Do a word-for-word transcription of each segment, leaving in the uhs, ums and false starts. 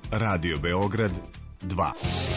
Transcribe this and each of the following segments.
Radio Beograd dva.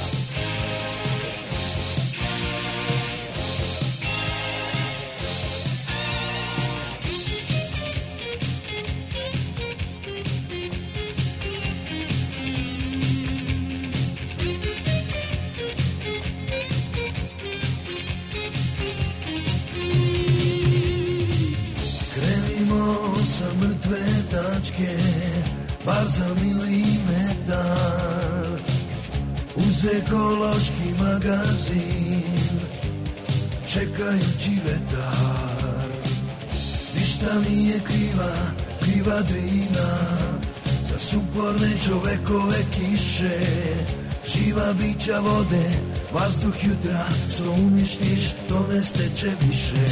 Krenimo sa mrtve tačke, bar za milimetar, uz ekološki magazin, čekajući vetar. Ništa nije kriva, kriva Drina, za suporne čovekove kiše, živa bića vode, vazduh jutra, što uništiš, to ne steče više.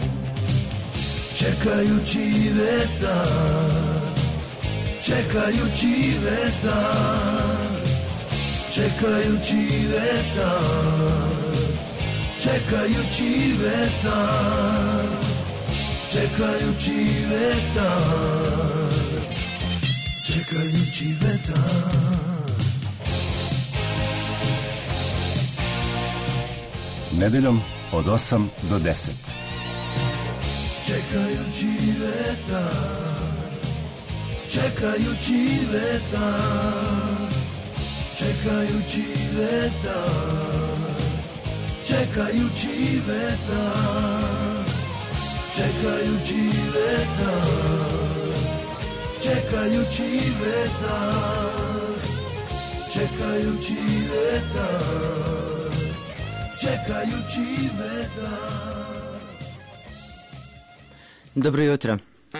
Čekajući vetar, čekajući vetar, čekajući vetar, čekajući vetar, čekajući vetar, čekajući vetar. Nedeljom od osam do deset. Čekajući vetar, čekajući vetar, čekajući vetar, čekajući vetar, čekajući vetar, čekajući vetar, čekajući vetar, čekajući vetar. Dobro jutro.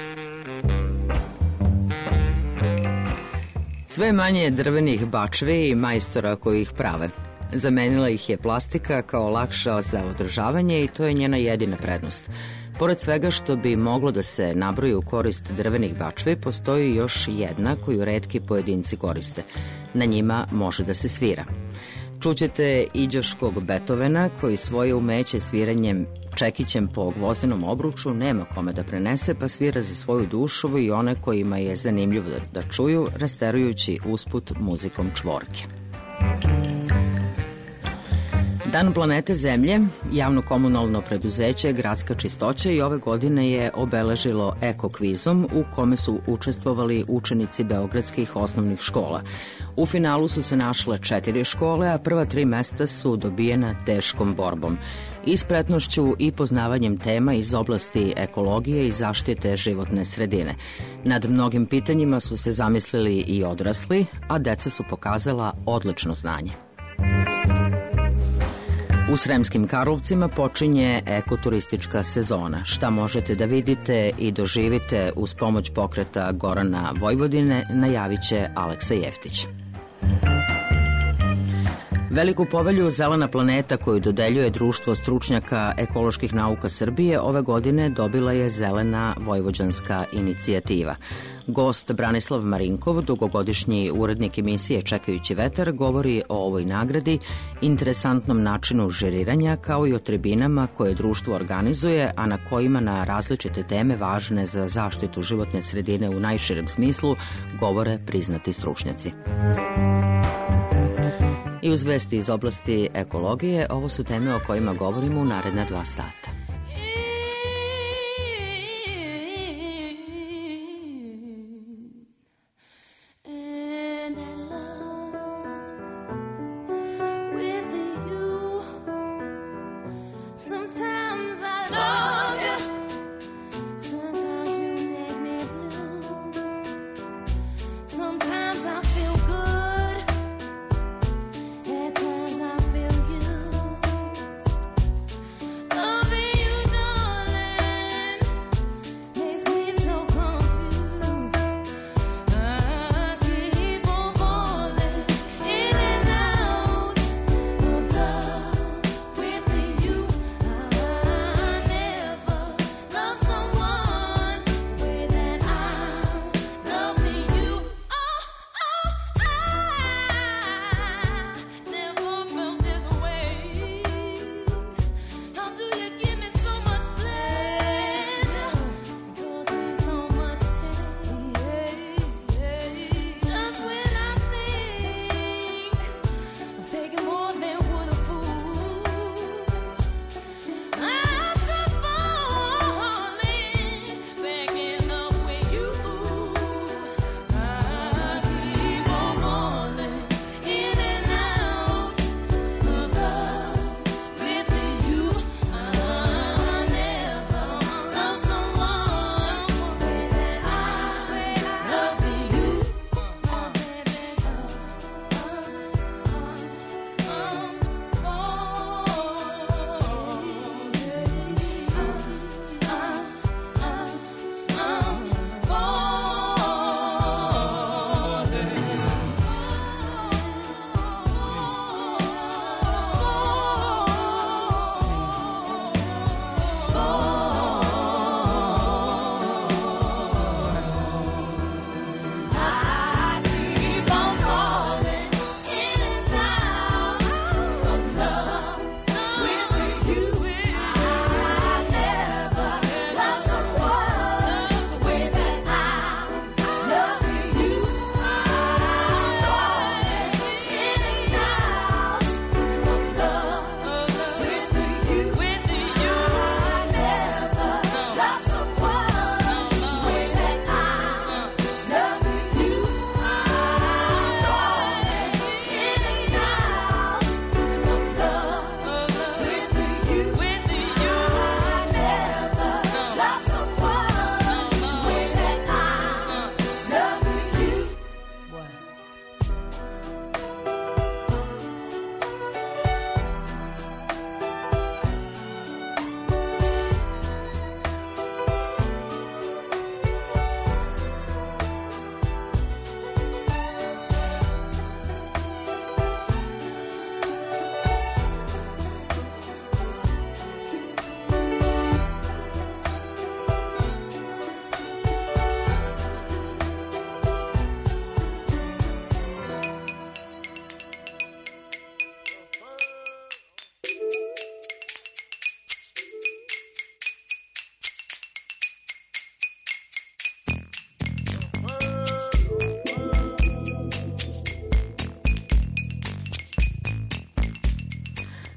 Sve manje drvenih bačvi i majstora koji ih prave. Zamenila ih je plastika kao lakša za održavanje i to je njena jedina prednost. Pored svega što bi moglo da se nabroji u korist drvenih bačvi, postoji još jedna koju retki pojedinci koriste. Na njima može da se svira. Čućete iđoškog Beethovena koji svoje umeće sviranjem čekićem po gvozdenom obruču nema kome da prenese, pa svira za svoju dušu i one kojima je zanimljivo da čuju, rasterujući usput muzikom čvorke. Dan planete Zemlje, javno-komunalno preduzeće Gradska čistoća i ove godine je obeležilo eko-kvizom u kome su učestvovali učenici beogradskih osnovnih škola. U finalu su se našle četiri škole, a prva tri mesta su dobijena teškom borbom. I spretnošću i poznavanjem tema iz oblasti ekologije i zaštite životne sredine. Nad mnogim pitanjima su se zamislili i odrasli, a deca su pokazala odlično znanje. U Sremskim Karlovcima počinje ekoturistička sezona. Šta možete da vidite i doživite uz pomoć pokreta Gorana Vojvodine, najavit će Aleksa Jeftić. Veliku povelju Zelena planeta koju dodeljuje Društvo stručnjaka ekoloških nauka Srbije ove godine dobila je Zelena vojvođanska inicijativa. Gost Branislav Marinkov, dugogodišnji urednik emisije Čekajući vetar, govori o ovoj nagradi, interesantnom načinu žuriranja kao i o tribinama koje društvo organizuje, a na kojima na različite teme važne za zaštitu životne sredine u najširem smislu govore priznati stručnjaci. I uz vesti iz oblasti ekologije, ovo su teme o kojima govorimo u naredna dva sata. Love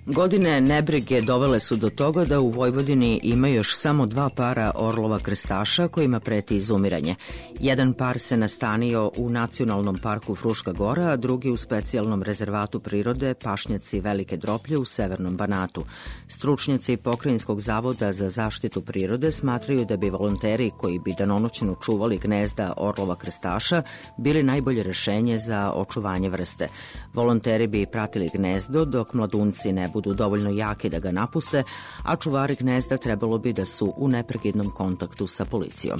Godine nebrige dovele su do toga da u Vojvodini ima još samo dva para orlova krstaša kojima preti izumiranje. Jedan par se nastanio u Nacionalnom parku Fruška Gora, a drugi u specijalnom rezervatu prirode Pašnjaci Velike Droplje u Severnom Banatu. Stručnjaci Pokrajinskog zavoda za zaštitu prirode smatraju da bi volonteri koji bi danonoćno čuvali gnezda orlova krstaša bili najbolje rešenje za očuvanje vrste. Volonteri bi pratili gnezdo dok mladunci ne budu dovoljno jaki da ga napuste, a čuvari gnezda trebalo bi da su u neprekidnom kontaktu sa policijom.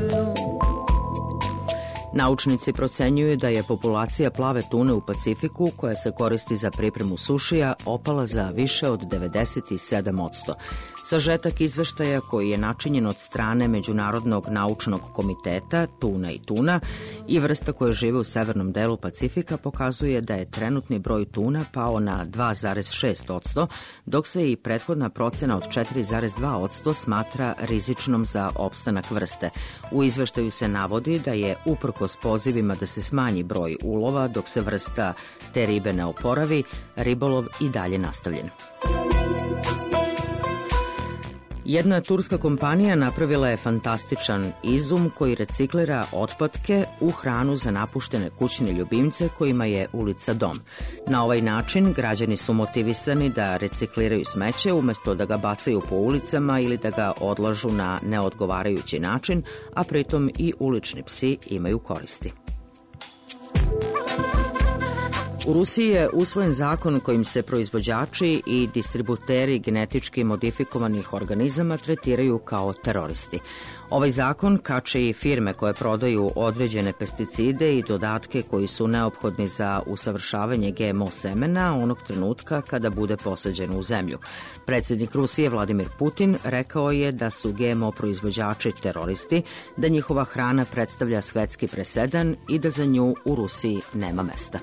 Naučnici procenjuju da je populacija plave tune u Pacifiku, koja se koristi za pripremu sušija, opala za više od devedeset sedam posto. Sažetak izveštaja koji je načinjen od strane Međunarodnog naučnog komiteta Tuna i tuna i vrsta koje žive u severnom delu Pacifika pokazuje da je trenutni broj tuna pao na dva zarez šest posto, dok se i prethodna procena od četiri zarez dva posto smatra rizičnom za opstanak vrste. U izveštaju se navodi da je uprkos pozivima da se smanji broj ulova dok se vrsta te ribe ne oporavi, ribolov i dalje nastavljen. Jedna turska kompanija napravila je fantastičan izum koji reciklira otpadke u hranu za napuštene kućne ljubimce kojima je ulica dom. Na ovaj način građani su motivisani da recikliraju smeće umesto da ga bacaju po ulicama ili da ga odlažu na neodgovarajući način, a pritom i ulični psi imaju koristi. U Rusiji je usvojen zakon kojim se proizvođači i distributeri genetički modifikovanih organizama tretiraju kao teroristi. Ovaj zakon kači i firme koje prodaju određene pesticide i dodatke koji su neophodni za usavršavanje G M O semena onog trenutka kada bude posađeno u zemlju. Predsjednik Rusije Vladimir Putin rekao je da su G M O proizvođači teroristi, da njihova hrana predstavlja svetski presedan i da za nju u Rusiji nema mesta.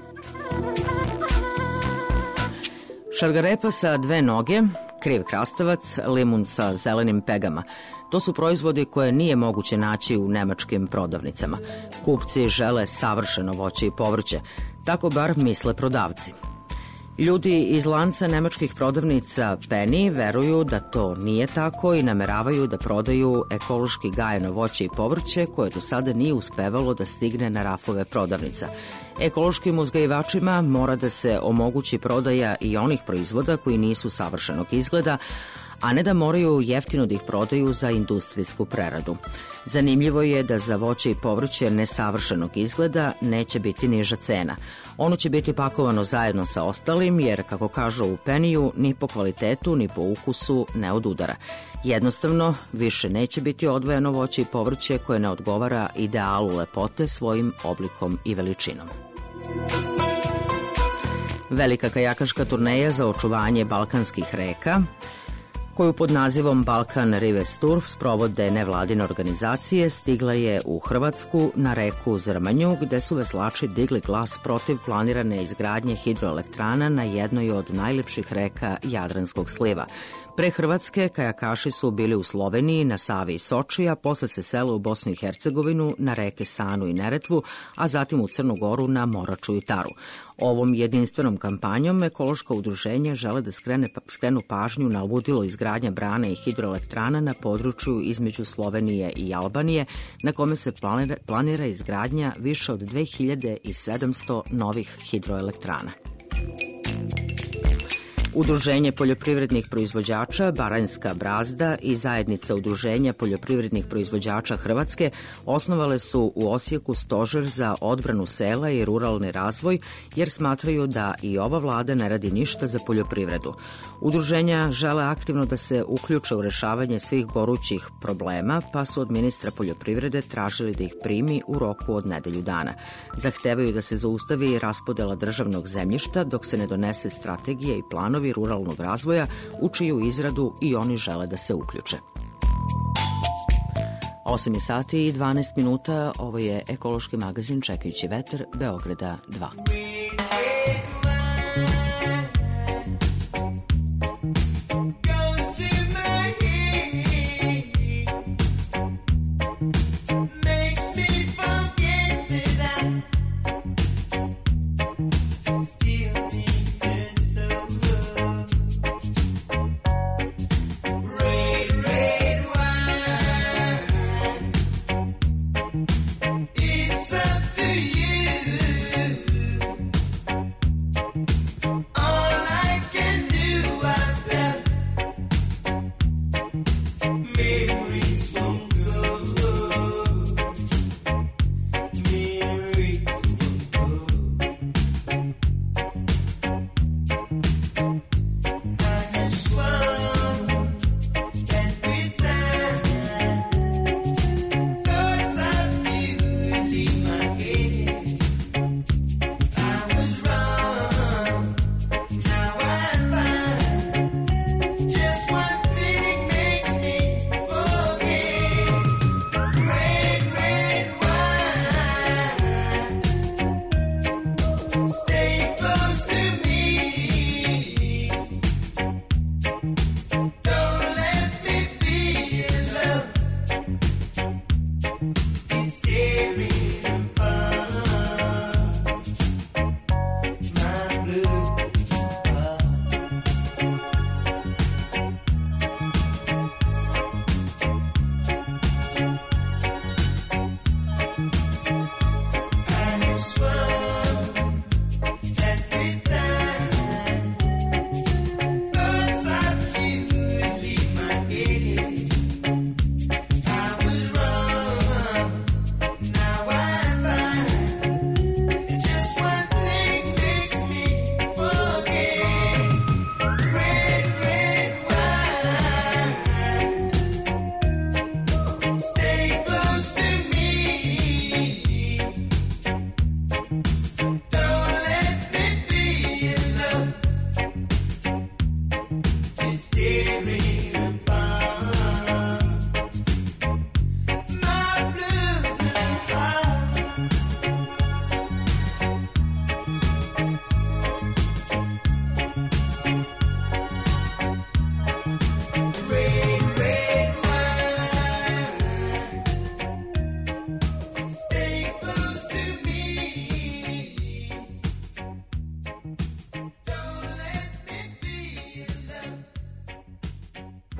Šargarepa sa dve noge, kriv krastavac, limun sa zelenim pegama. To su proizvodi koje nije moguće naći u nemačkim prodavnicama. Kupci žele savršeno voće i povrće, tako bar misle prodavci. Ljudi iz lanca nemačkih prodavnica Penny veruju da to nije tako i nameravaju da prodaju ekološki gajeno voće i povrće koje do sada nije uspevalo da stigne na rafove prodavnica. Ekološkim uzgajivačima mora da se omogući prodaja i onih proizvoda koji nisu savršenog izgleda, a ne da moraju jeftino da ih prodaju za industrijsku preradu. Zanimljivo je da za voće i povrće nesavršenog izgleda neće biti niža cena. Ono će biti pakovano zajedno sa ostalim, jer, kako kažu u Peniju, ni po kvalitetu ni po ukusu ne odudara. Jednostavno, više neće biti odvojeno voće i povrće koje ne odgovara idealu lepote svojim oblikom i veličinom. Velika kajakaška turneja za očuvanje balkanskih reka, koju pod nazivom Balkan Rivers Tour sprovode nevladine organizacije, stigla je u Hrvatsku na reku Zrmanju, gde su veslači digli glas protiv planirane izgradnje hidroelektrana na jednoj od najlepših reka Jadranskog sliva. Pre Hrvatske kajakaši su bili u Sloveniji, na Savi i Soči, a posle se sele u Bosnu i Hercegovinu na reke Sanu i Neretvu, a zatim u Crnu Goru na Moraču i Taru. Ovom jedinstvenom kampanjom ekološka udruženja žele da skrene, skrenu pažnju na ludilo izgradnja brane i hidroelektrana na području između Slovenije i Albanije, na kome se planira, planira izgradnja više od dve hiljade sedamsto novih hidroelektrana. Udruženje poljoprivrednih proizvođača Baranjska brazda i Zajednica udruženja poljoprivrednih proizvođača Hrvatske osnovale su u Osijeku stožer za odbranu sela i ruralni razvoj, jer smatraju da i ova vlada ne radi ništa za poljoprivredu. Udruženja žele aktivno da se uključe u rešavanje svih gorućih problema, pa su od ministra poljoprivrede tražili da ih primi u roku od nedelju dana. Zahtevaju da se zaustavi raspodela državnog zemljišta dok se ne donese strategija i planovi ruralnog razvoja, u čiju izradu i oni žele da se uključe. osam sati i dvanaest minuta, ovo je ekološki magazin Čekajući vetar, Beograda dva.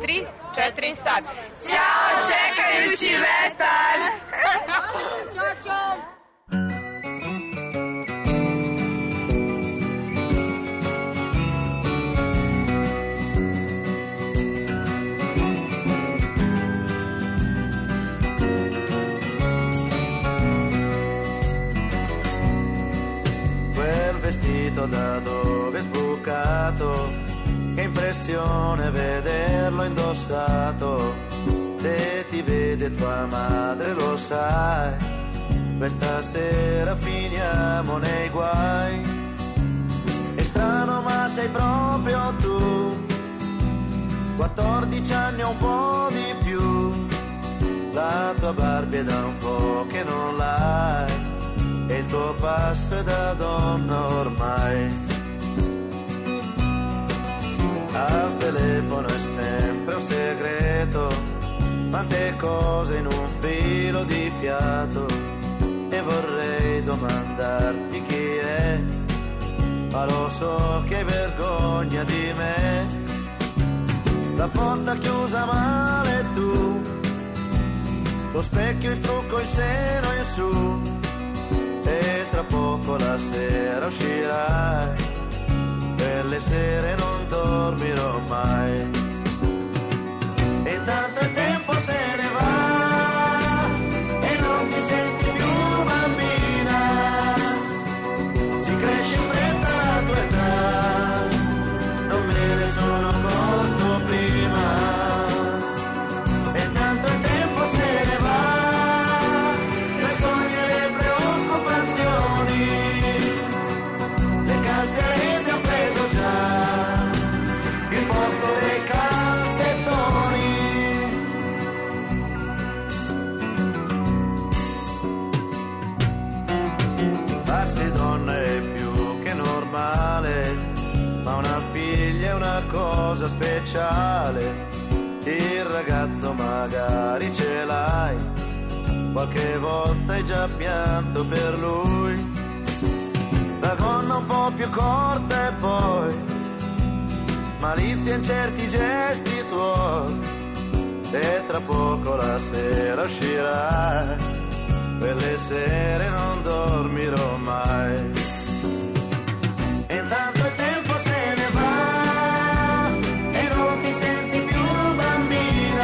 tri, četiri, sad. Ćao, čekajući vetar! Ćao, čao! Vestito da dove è sbucato, che impressione vederlo indossato. Se ti vede tua madre lo sai, questa sera finiamo nei guai. È strano ma sei proprio tu, quattordici anni o un po' di più. La tua Barbie è da un po' che non l'hai, e il tuo passo è da donna ormai. Al telefono è sempre un segreto, tante cose in un filo di fiato, e vorrei domandarti chi è, ma lo so che hai vergogna di me. La porta chiusa male tu, lo specchio, il trucco, il seno in su, e tra poco la sera uscirai, per le sere non dormirò mai. E tanto il tempo se ne va e non ti senti più bambina, si cresce in fretta la tua età, non me ne sono accorto prima. E tanto il tempo se ne va, le sogni e le preoccupazioni, le calzerete ho preso già il posto dei calzettoni. Farsi donna è più che normale, ma una figlia è una cosa speciale. Il ragazzo magari ce l'hai, qualche volta hai già pianto per lui. La gonna un po' più corta e poi malizia in certi gesti tuoi, e tra poco la sera uscirai, quelle sere non dormirò mai. E intanto il tempo se ne va e non ti senti più bambina,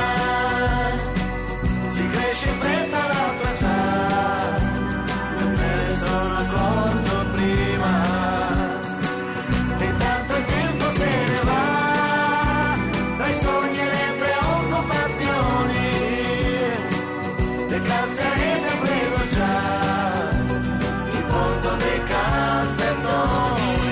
si cresce in fretta la tua età, non me ne sono accorto prima. E intanto il tempo se ne va, tra i sogni e le preoccupazioni, le calzerete ho preso già il posto dei calzettoni.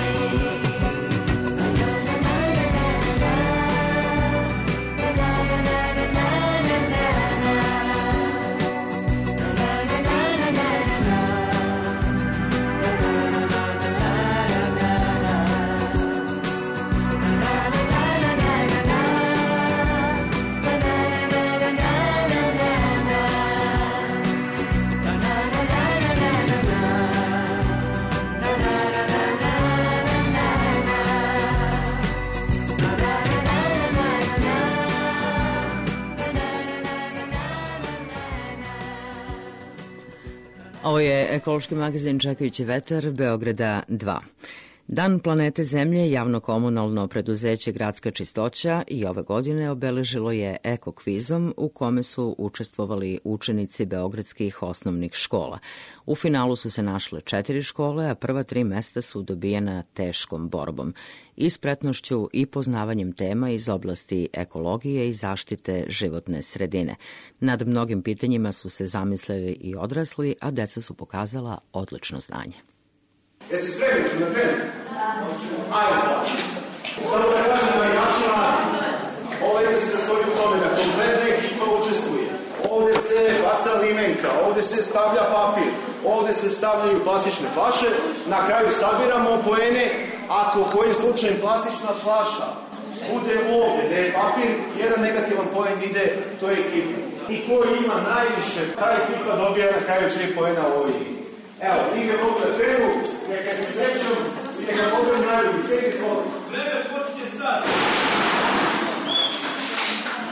Ovo je ekološki magazin Čekajući vetar, Beograda dva. Dan planete Zemlje, javno-komunalno preduzeće Gradska čistoća i ove godine obeležilo je eko-kvizom u kome su učestvovali učenici beogradskih osnovnih škola. U finalu su se našle četiri škole, a prva tri mesta su dobijena teškom borbom i spretnošću i poznavanjem tema iz oblasti ekologije i zaštite životne sredine. Nad mnogim pitanjima su se zamislili i odrasli, a deca su pokazala odlično znanje. Jesi spremni, ću da krenem? Ajde. Samo da kažem da je način radi. Ovdje se svoju promjena, kompletna ekipa učestvuje. Ovdje se baca limenka, ovdje se stavlja papir, ovdje se stavljaju plastične flaše, na kraju sabiramo poene, ako kojim slučajem plastična flaša bude ovdje, da je papir, jedan negativan poen ide, to je ekipa. I ko ima najviše, ta ekipa dobija na kraju tri poena ovoj igri. Evo, igre mogu da krenu, neka se srećom i neka pogled naravno. Sjeti svoje. Vreme počinje sad.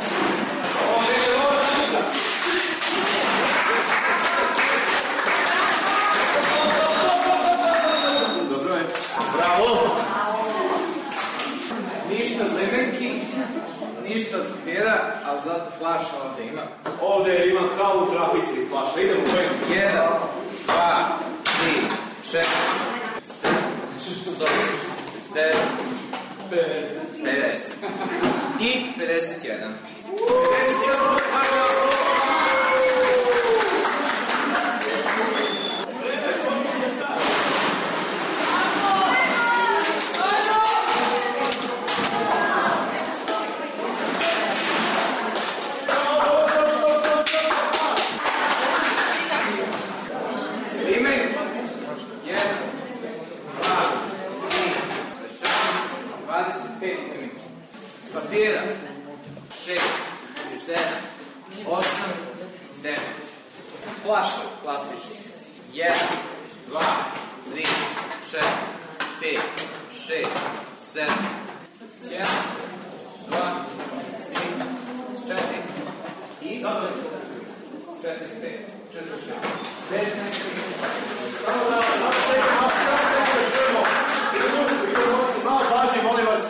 flaša. Idemo u jednu. Jedan, dva, tri, četiri, sedam, osam, devet, pedeset. I pedeset jedan. pedeset jedan, kako je ovo? Papira, šest, sedam, osam, devet. Flaša, plastična. Jedan, dva, tri, četiri, pet, šest, sedam, jedan, dva, tri, četiri, i četiri, pet, četiri, šest, deset. Samo da, samo sekund, malo, samo sekund da čujemo. Idemo, idemo, malo pažnje, molim vas.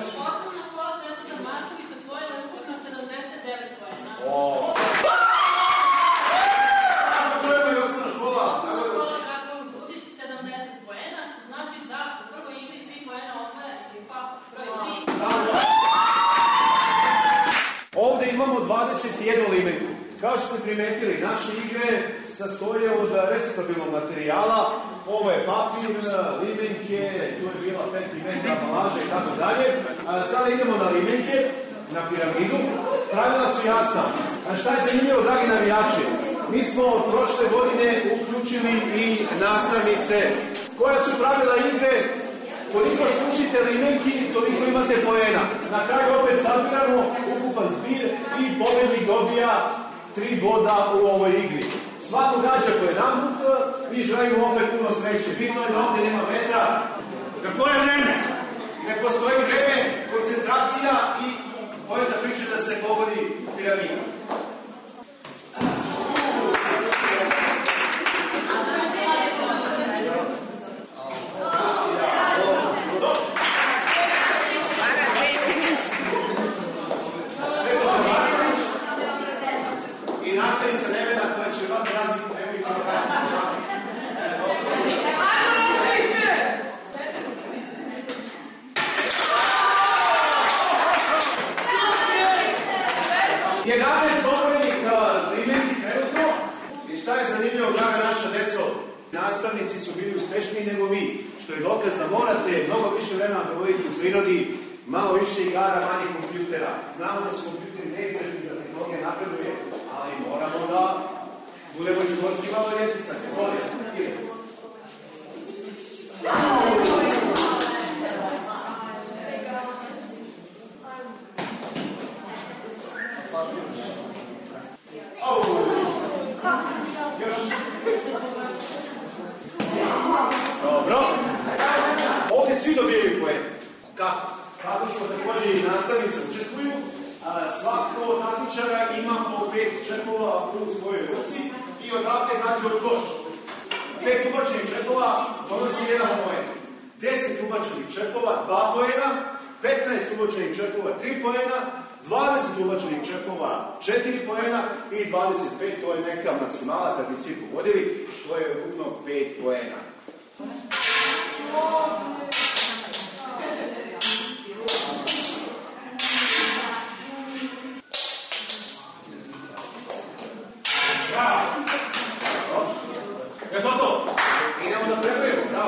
Ovdje imamo dvadeset jednu limenku. Kao što ste primetili, naše igre sastoje od recitabilnog materijala. Ovo je papir, limenke, tu je bila pet metra ambalaža i tako dalje. Sada idemo na limenke, na piramidu. Pravila su jasna. A šta je zanimljivo, dragi navijači? Mi smo od prošle godine uključili i nastavnice. Koja su pravila igre? Koliko slušite limenki, toliko imate poena. Na kraju opet sabiramo ukupan zbir i pobednik dobija tri boda u ovoj igri. Svako gađa po jedan put i želimo opet puno sreće. Bitno je da ovdje nema metra. Kako je vreme? Ne postoji vreme, koncentracija i poeta priča da se pogodi piramida. I nastavnica Nevena koja će vam razbiti vreme i tako jedanaest otvorenih limenki trenutno. I šta je zanimljivo, draga naša deco? Nastavnici su bili uspešniji nego vi, što je dokaz da morate mnogo više vremena provoditi u prirodi, malo više igara, manje kompjutera. Znamo da su kompjuteri neizvežni, da tehnologija napreduje, ali moramo da budemo i sportski malo orijentisani. Zvolite, idemo. Dobro. Ovdje svi dobijaju poen. Kako? Kako što također i nastavnice učestvuju. Svako takmičara ima po pet čepova u svojoj ruci i odavde nađe od koš. Pet ubačenih čepova donosi jedan poen. Deset ubačenih čepova, dva poena. petnaest ubačenih čepova, tri poena. dvadeset ubačenih čepova, četiri poena i dvadeset pet, to je neka maksimala, kad bi svi pogodili, to je ukupno pet poena. Je to to? Idemo da prebrojimo, bravo.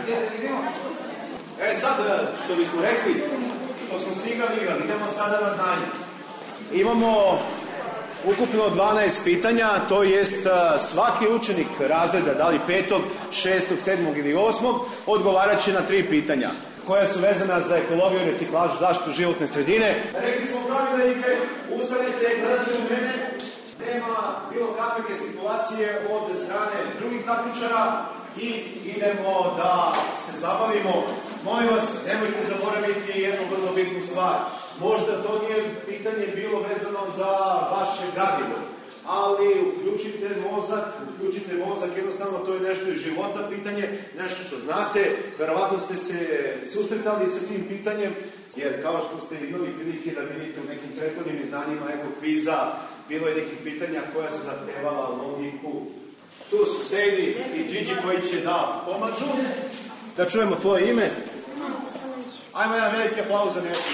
E sad, što bismo rekli, što smo si igrali, igrali, idemo sada na znanje. Imamo ukupno dvanaest pitanja, to jest svaki učenik razreda, da li petog, šestog, sedmog ili osmog, odgovarat će na tri pitanja, koja su vezana za ekologiju, reciklažu, zaštitu životne sredine. Rekli smo pravila igre, ustanete, gledate u mene, nema bilo kakve gestikulacije od strane drugih takmičara i idemo da se zabavimo. Molim vas, nemojte zaboraviti jednu vrlo bitnu stvar. Možda to nije pitanje bilo vezano za vaše gradivo, ali uključite mozak, uključite mozak, jednostavno to je nešto iz života pitanje, nešto što znate, verovatno ste se susretali sa tim pitanjem, jer kao što ste imali prilike da vidite u nekim prethodnim izdanjima eko kviza, bilo je nekih pitanja koja su zahtevala logiku. Tu su Sejdi i Điđi koji će da pomažu. Da čujemo tvoje ime. Ajmo jedan veliki aplauz za nešto.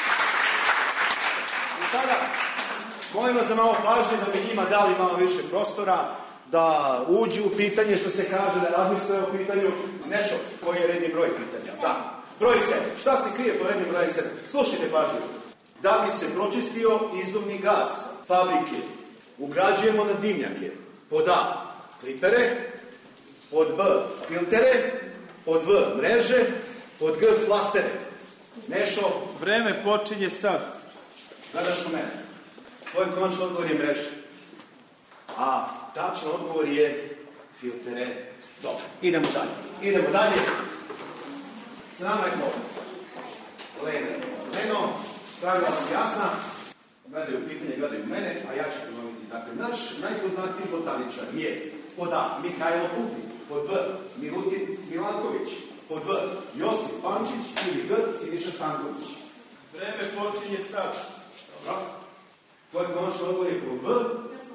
I sada, molim vas za malo pažnje da bi njima dali malo više prostora, da uđu u pitanje, što se kaže, da razmisle o pitanju. Nešo, koji je redni broj pitanja? Da. Broj sedam. Šta se krije po rednim brojem sedam? Slušajte pažnje. Da bi se pročistio izduvni gas fabrike, ugrađujemo na dimnjake. Pod A, klipere, pod B, filtere, pod V, mreže, pod G, flastere. Nešo? Vreme počinje sad. Gledaš u mene. Tvoj konačni odgovor je mreže. A tačan odgovor je filtere. Dobro, idemo dalje. Idemo dalje. S nama je to. Lene, Leno, pravila su jasna. Gledaju pitanje, gledaju mene, a ja ću ponoviti. Dakle, naš najpoznatiji botaničar je pod A, Mihajlo Pupin, pod B, Milutin Milanković, pod V, Josip Pančić ili G, Siniša Stanković. Vreme počinje sad. Dobro. Tvoj konačni odgovor je pod V.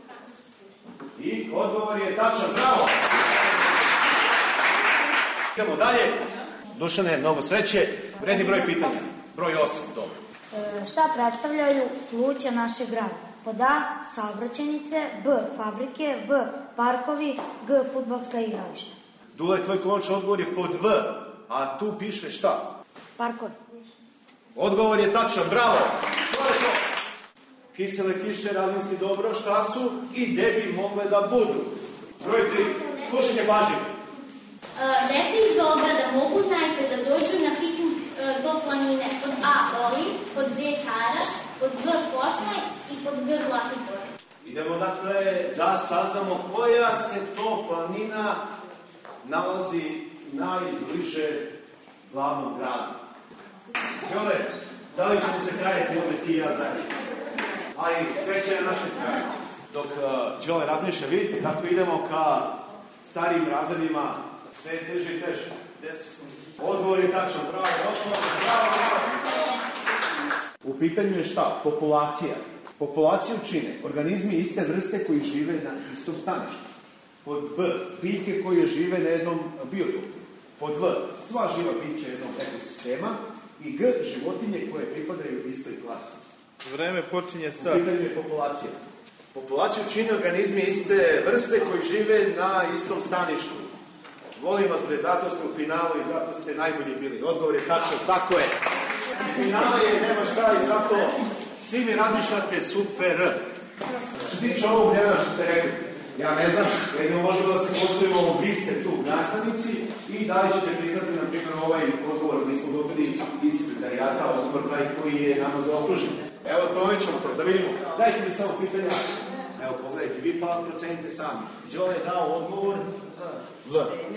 I odgovor je tačan. Bravo! Idemo dalje. Dušane, mnogo sreće. Redni broj pitanja. Broj osam. Dobro. E, šta predstavljaju pluća našeg grada? Pod A, saobraćajnice, B, fabrike, V, parkovi, G, fudbalska igrališta. Dule, tvoj konačni odgovor je pod V, a tu piše šta? Parkovi. Odgovor je tačan. Bravo! To je to. Kisele kiše, razmisli dobro šta su i gde bi mogle da budu. Broj tri. Slušajte pažnje. Deca iz Beograda mogu najpre da dođu na piknik do planine pod A, Oli, pod B, Kara, pod G, Kosmaj i pod G, Zlatibor. Idemo dakle da saznamo koja se to planina nalazi najbliže glavnom gradu. Đole, da li ćemo se kajati ovdje ti i ja zajedno? Ali sreće na našoj strani. Dok uh, Đole razmišlja, vidite kako idemo ka starijim razredima, sve je teže i teže. Odgovor je tačan, bravo, odgovor, bravo, bravo. U pitanju je šta? Populacija. Populaciju čine organizmi iste vrste koji žive na istom staništu. Pod B, biljke koje žive na jednom biotopu. Pod V, sva živa bića jednog ekosistema. I G, životinje koje pripadaju istoj klasi. Vreme počinje sad. U pitanju je populacija. Populaciju čine organizmi iste vrste koji žive na istom staništu. Volim vas bre, zato ste u finalu i zato ste najbolji bili. Odgovor je tačno, tako je. Finale je, nema šta i zato svi mi razmišljate super. Što se tiče ovog dnevna što ste rekli, ja ne znam, jedno možemo da se postavimo, vi ste tu nastavnici i da li ćete priznati, na primjer, ovaj odgovor, mi smo dobili iz sekretarijata, odgovor taj koji je nama zaokružen. Evo, ponovit ćemo to, da vidimo. Dajte mi samo pitanja. Evo, pogledajte, vi pa procenite sami. Đole je dao odgovor V.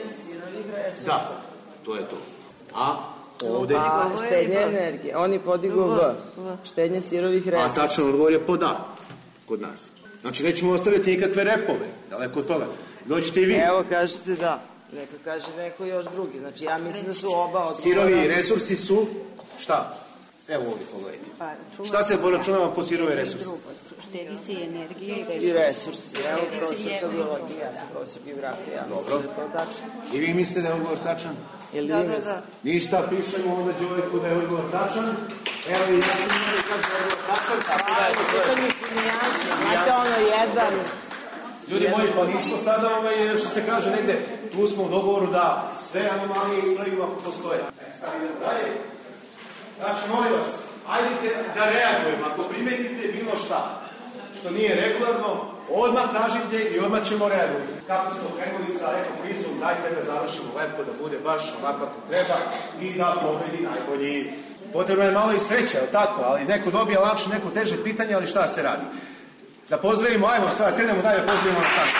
Da, to je to. A ovde... A, štednje energije. Oni podigu V. Štednje sirovih resursa. A tačan odgovor je pod A. Kod nas. Znači, nećemo ostaviti nikakve repove. Daleko od toga. Dođite i vi. Evo, kažete da. Neka kaže neko još drugi. Znači, ja mislim da su oba odgovora... Sirovi resursi su... Šta? Evo ovdje pogledajte. Šta se poračunava po sirove resursi? Štedi se i energije i resursi. I resursi. Evo, profesor biologija, profesor geografija. Dobro. I vi mislite da je odgovor tačan? Da, da, da. Ništa, pišemo onda Đovjeku da je odgovor tačan. Evo i ja sam imali kaže da je odgovor tačan. Tako da je to nisu nijanse. Znate ono jedan... Ljudi moji, pa nismo sada, ovaj, što se kaže negde, tu smo u dogovoru da sve anomalije ispravimo ako postoje. E, sad idemo dalje. Znači, molim vas, ajdite da reagujemo. Ako primetite bilo šta što nije regularno, odmah kažite i odmah ćemo reagovati. Kako smo krenuli sa ekokvizom, dajte da završimo lepo, da bude baš ovako kako treba i da pobedi najbolji. Potrebno je malo i sreće, ali tako, ali neko dobija lakše, neko teže pitanje, ali šta se radi? Da pozdravimo, ajmo sada, krenemo dalje, pozdravimo Anastasiju.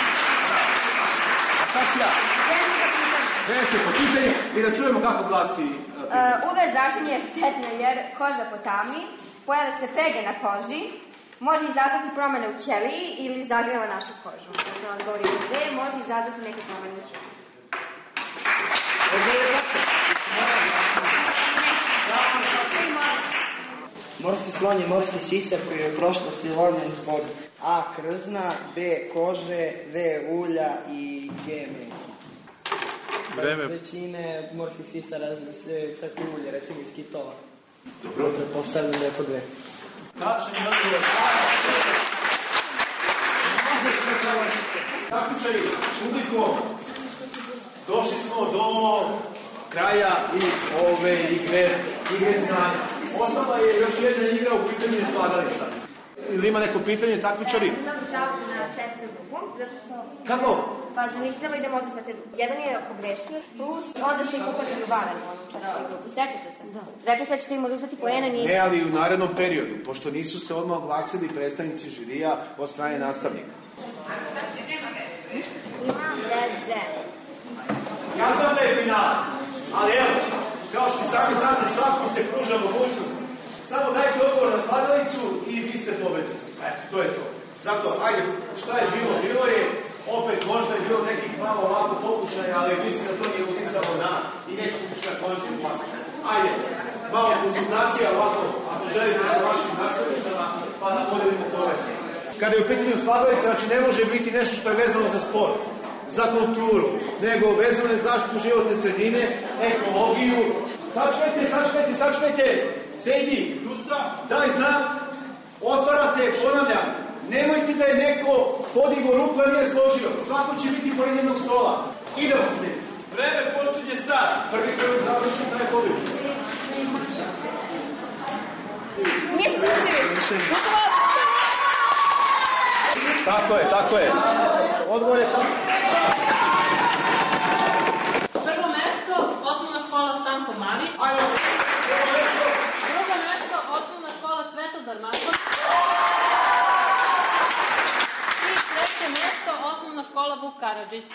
Anastasija, deseto pitanje i da čujemo kako glasi... Uh, U V zračenje je štetno jer koža potamni, pojave se pege na koži, može izazvati promene u ćeliji ili zagreva našu kožu. Znači, on govori U V, može izazvati neke promene u ćeliji. Morski slon je morski sisar koji je u prošlosti lovljen zbog A. krzna, B. kože, V. ulja i G. mesa. Vreme. Većine morskih sisara se sakri ulje, recimo iz kitova. Dobro. Pretpostavljam da je po dve. Tačni odgovor. Takmičari, publikom, došli smo do kraja i ove igre, igre znanja. Ostala je još jedna igra u pitanju je slagalica. Ili ima neko pitanje, takmičari? Imam pravo na četiri ruku, zato što... Kako? Pa za ništa treba idemo oduzmete ruku. Jedan je pogrešio, plus onda ste ih upotrebi varani u onu četiri ruku. Sećate se? Da. Rekli ste da ćete im oduzeti poena, nisu. Ne, ali u narednom periodu, pošto nisu se odmah oglasili predstavnici žirija od strane nastavnika. Imam veze. Ja znam da je final, ali evo, kao što sami znate, svakom se pruža mogućnost. Samo dajte odgovor na slagalicu i vi ste pobednici. Eto, to je to. Zato, ajde, šta je bilo? Bilo je, opet možda je bilo nekih malo ovako pokušaja, ali mislim da to nije uticalo na i neće utići na konačni vlast. Ajde, malo konsultacija ovako, ako želite sa vašim nastavnicama, pa da podelimo poved. Kada je u pitanju slagalica, znači ne može biti nešto što je vezano za sport, za kulturu, nego vezano je zaštitu životne sredine, ekologiju. Sačekajte, sačekajte, sačekajte, sedi, daj znak, otvarate, ponavljam, nemojte da je neko podigo ruku, a nije složio, svako će biti pored jednog stola. Idemo, sedi. Vreme počinje sad. Prvi krug završen, daj pobjedu. Niste završili. Tako je, tako je. Odgovor je tako. Prvo mesto, osnovna škola Stanko Mali. Drugo mesto, osnovna škola Svetozar Marković. I treće mesto, osnovna škola Vuk Karadžić.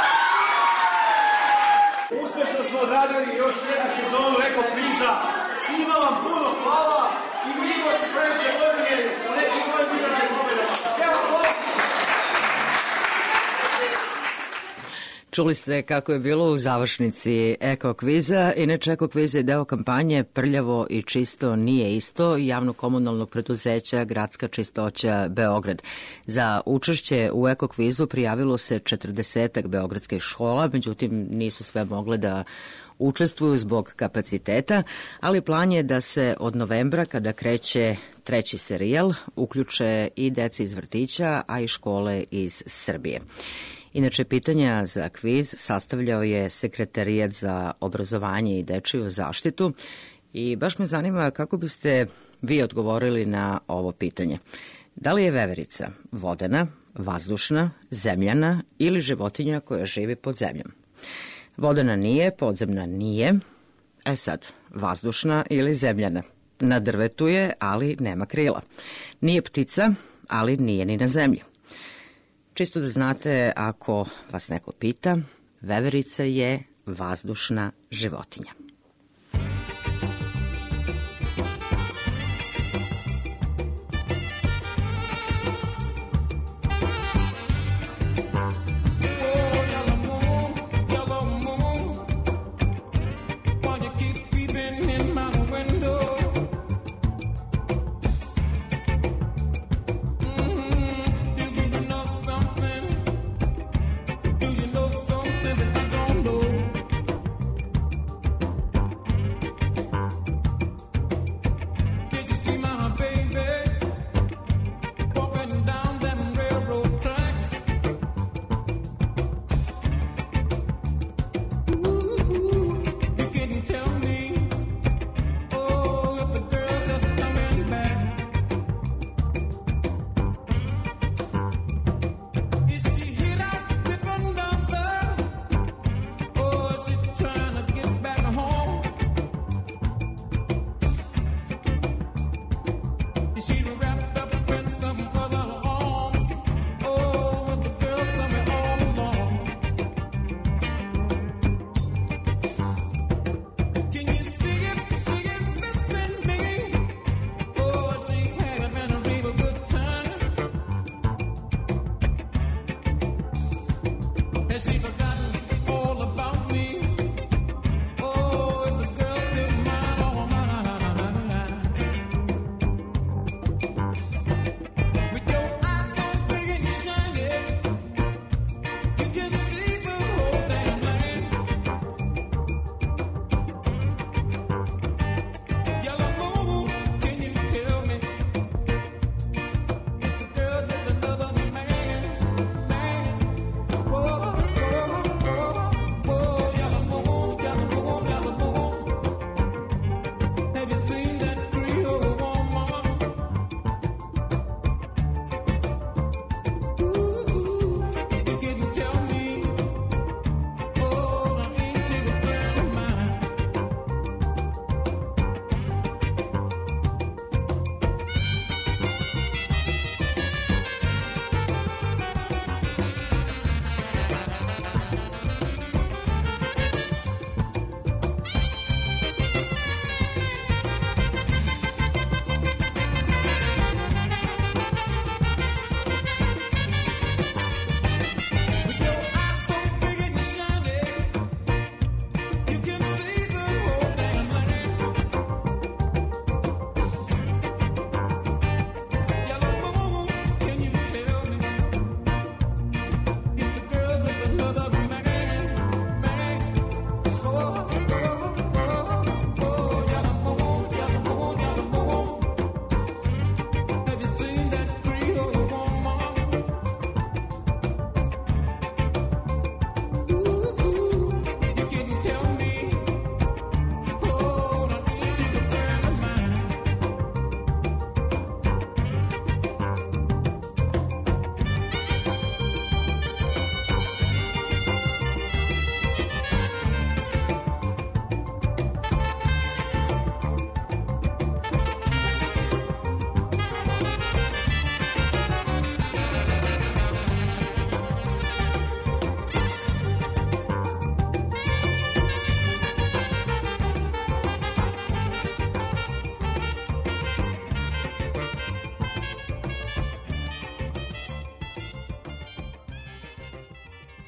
Uspešno smo odradili još jednu sezonu Eko kviza. Svima vam puno hvala i vidimo se sledeće godine u nekim novim biljnim pobedama. Evo, hvala! Čuli ste kako je bilo u završnici Eko kviza. Inače, Eko kviza je deo kampanje Prljavo i čisto nije isto javno-komunalnog preduzeća Gradska čistoća Beograd. Za učešće u Eko kvizu prijavilo se četrdesetak beogradskih škola, međutim nisu sve mogle da učestvuju zbog kapaciteta, ali plan je da se od novembra, kada kreće treći serijal, uključe i deca iz vrtića, a i škole iz Srbije. Inače, pitanja za kviz sastavljao je Sekretarijat za obrazovanje i dečiju zaštitu i baš me zanima kako biste vi odgovorili na ovo pitanje. Da li je veverica vodena, vazdušna, zemljana ili životinja koja živi pod zemljom? Vodena nije, podzemna nije. E sad, vazdušna ili zemljana? Na drvetu je, ali nema krila. Nije ptica, ali nije ni na zemlji. Čisto da znate, ako vas neko pita, veverica je vazdušna životinja.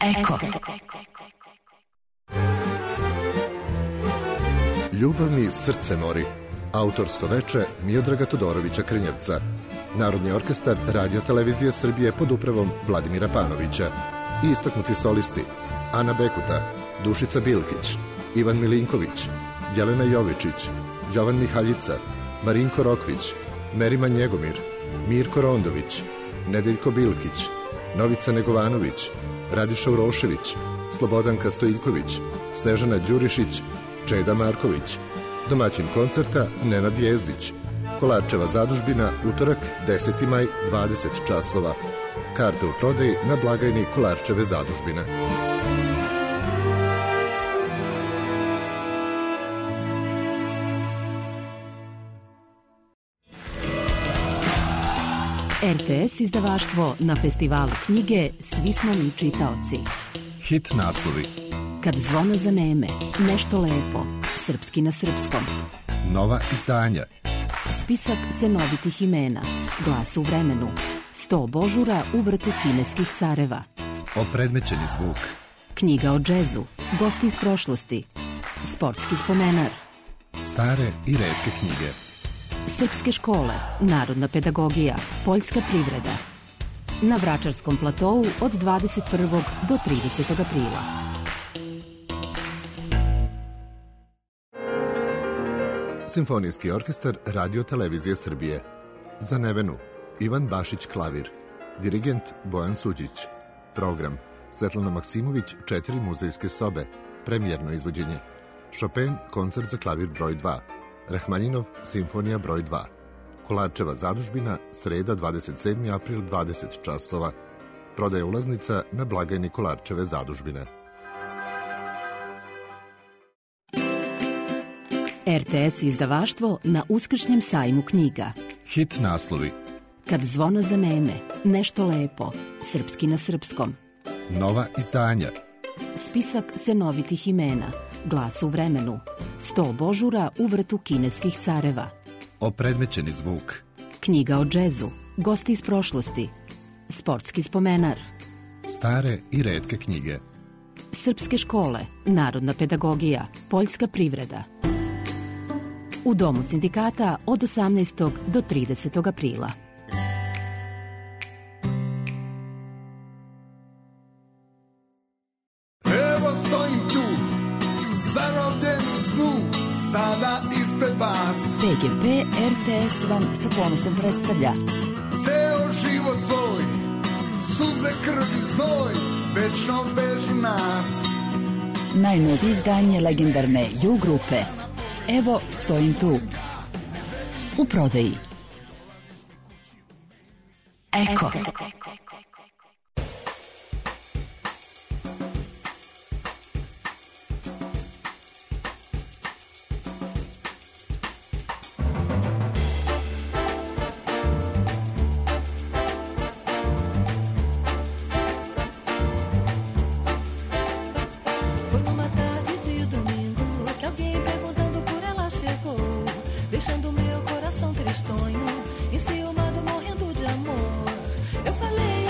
Eko. Ljubav mi srce mori. Autorsko veče Miodraga Todorovića Krnjevca. Narodni orkestar Radio Televizije Srbije pod upravom Vladimira Panovića. I istaknuti solisti Ana Bekuta, Dušica Bilkić, Ivan Milinković, Jelena Jovičić, Jovan Mihaljica, Marinko Rokvić, Merima Njegomir, Mirko Rondović, Nedeljko Bilkić, Novica Negovanović, Radiša Urošević, Slobodanka Stojiljković, Snežana Đurišić, Čeda Marković. Domaćin koncerta Nenad Jezdić. Kolarčeva zadužbina, utorak, deseti maj, dvadeset časova. Karte u prodaji na blagajni Kolarčeve zadužbine. R T S izdavaštvo na festivalu knjige Svi smo mi čitaoci. Hit naslovi. Kad zvona zaneme, nešto lepo, srpski na srpskom. Nova izdanja. Spisak senovitih imena, Glas u vremenu, sto božura u vrtu kineskih careva. Opredmećeni zvuk. Knjiga o džezu, gosti iz prošlosti, sportski spomenar. Stare i retke knjige. Srpske škole, narodna pedagogija, poljska privreda. Na Vračarskom platovu od dvadeset prvog do tridesetog aprila. Simfonijski orkestar Radio Televizije Srbije. Za Nevenu, Ivan Bašić klavir. Dirigent Bojan Suđić. Program Svetlana Maksimović, četiri muzejske sobe. Premijerno izvođenje. Chopin, koncert za klavir broj dva. Rahmaninov, simfonija broj dva. Kolarčeva zadužbina, sreda dvadeset sedmi april, dvadeset časova. Prodaja ulaznica na blagajni Kolarčeve zadužbine. R T S izdavaštvo na uskršnjem sajmu knjiga. Hit naslovi. Kad zvona zaneme, nešto lepo, srpski na srpskom. Nova izdanja. Spisak senovitih imena, Glas u vremenu, sto božura u vrtu kineskih careva. Opredmećeni zvuk. Knjiga o džezu, gosti iz prošlosti, sportski spomenar. Stare i retke knjige. Srpske škole, narodna pedagogija, poljska privreda. U Domu sindikata od osamnaestog do tridesetog aprila. Evo stojim tu, zarobljen u snu, sada ispred vas. P G P R T S vam sa ponosom predstavlja Ceo život svoj, suze, krv i znoj, večno vežu nas. najnovije izdanje legendarne U grupe. Evo stojim tu. U prodaji. Eko. Deixando meu coração tristonho, enciumado, morrendo de amor. Eu falei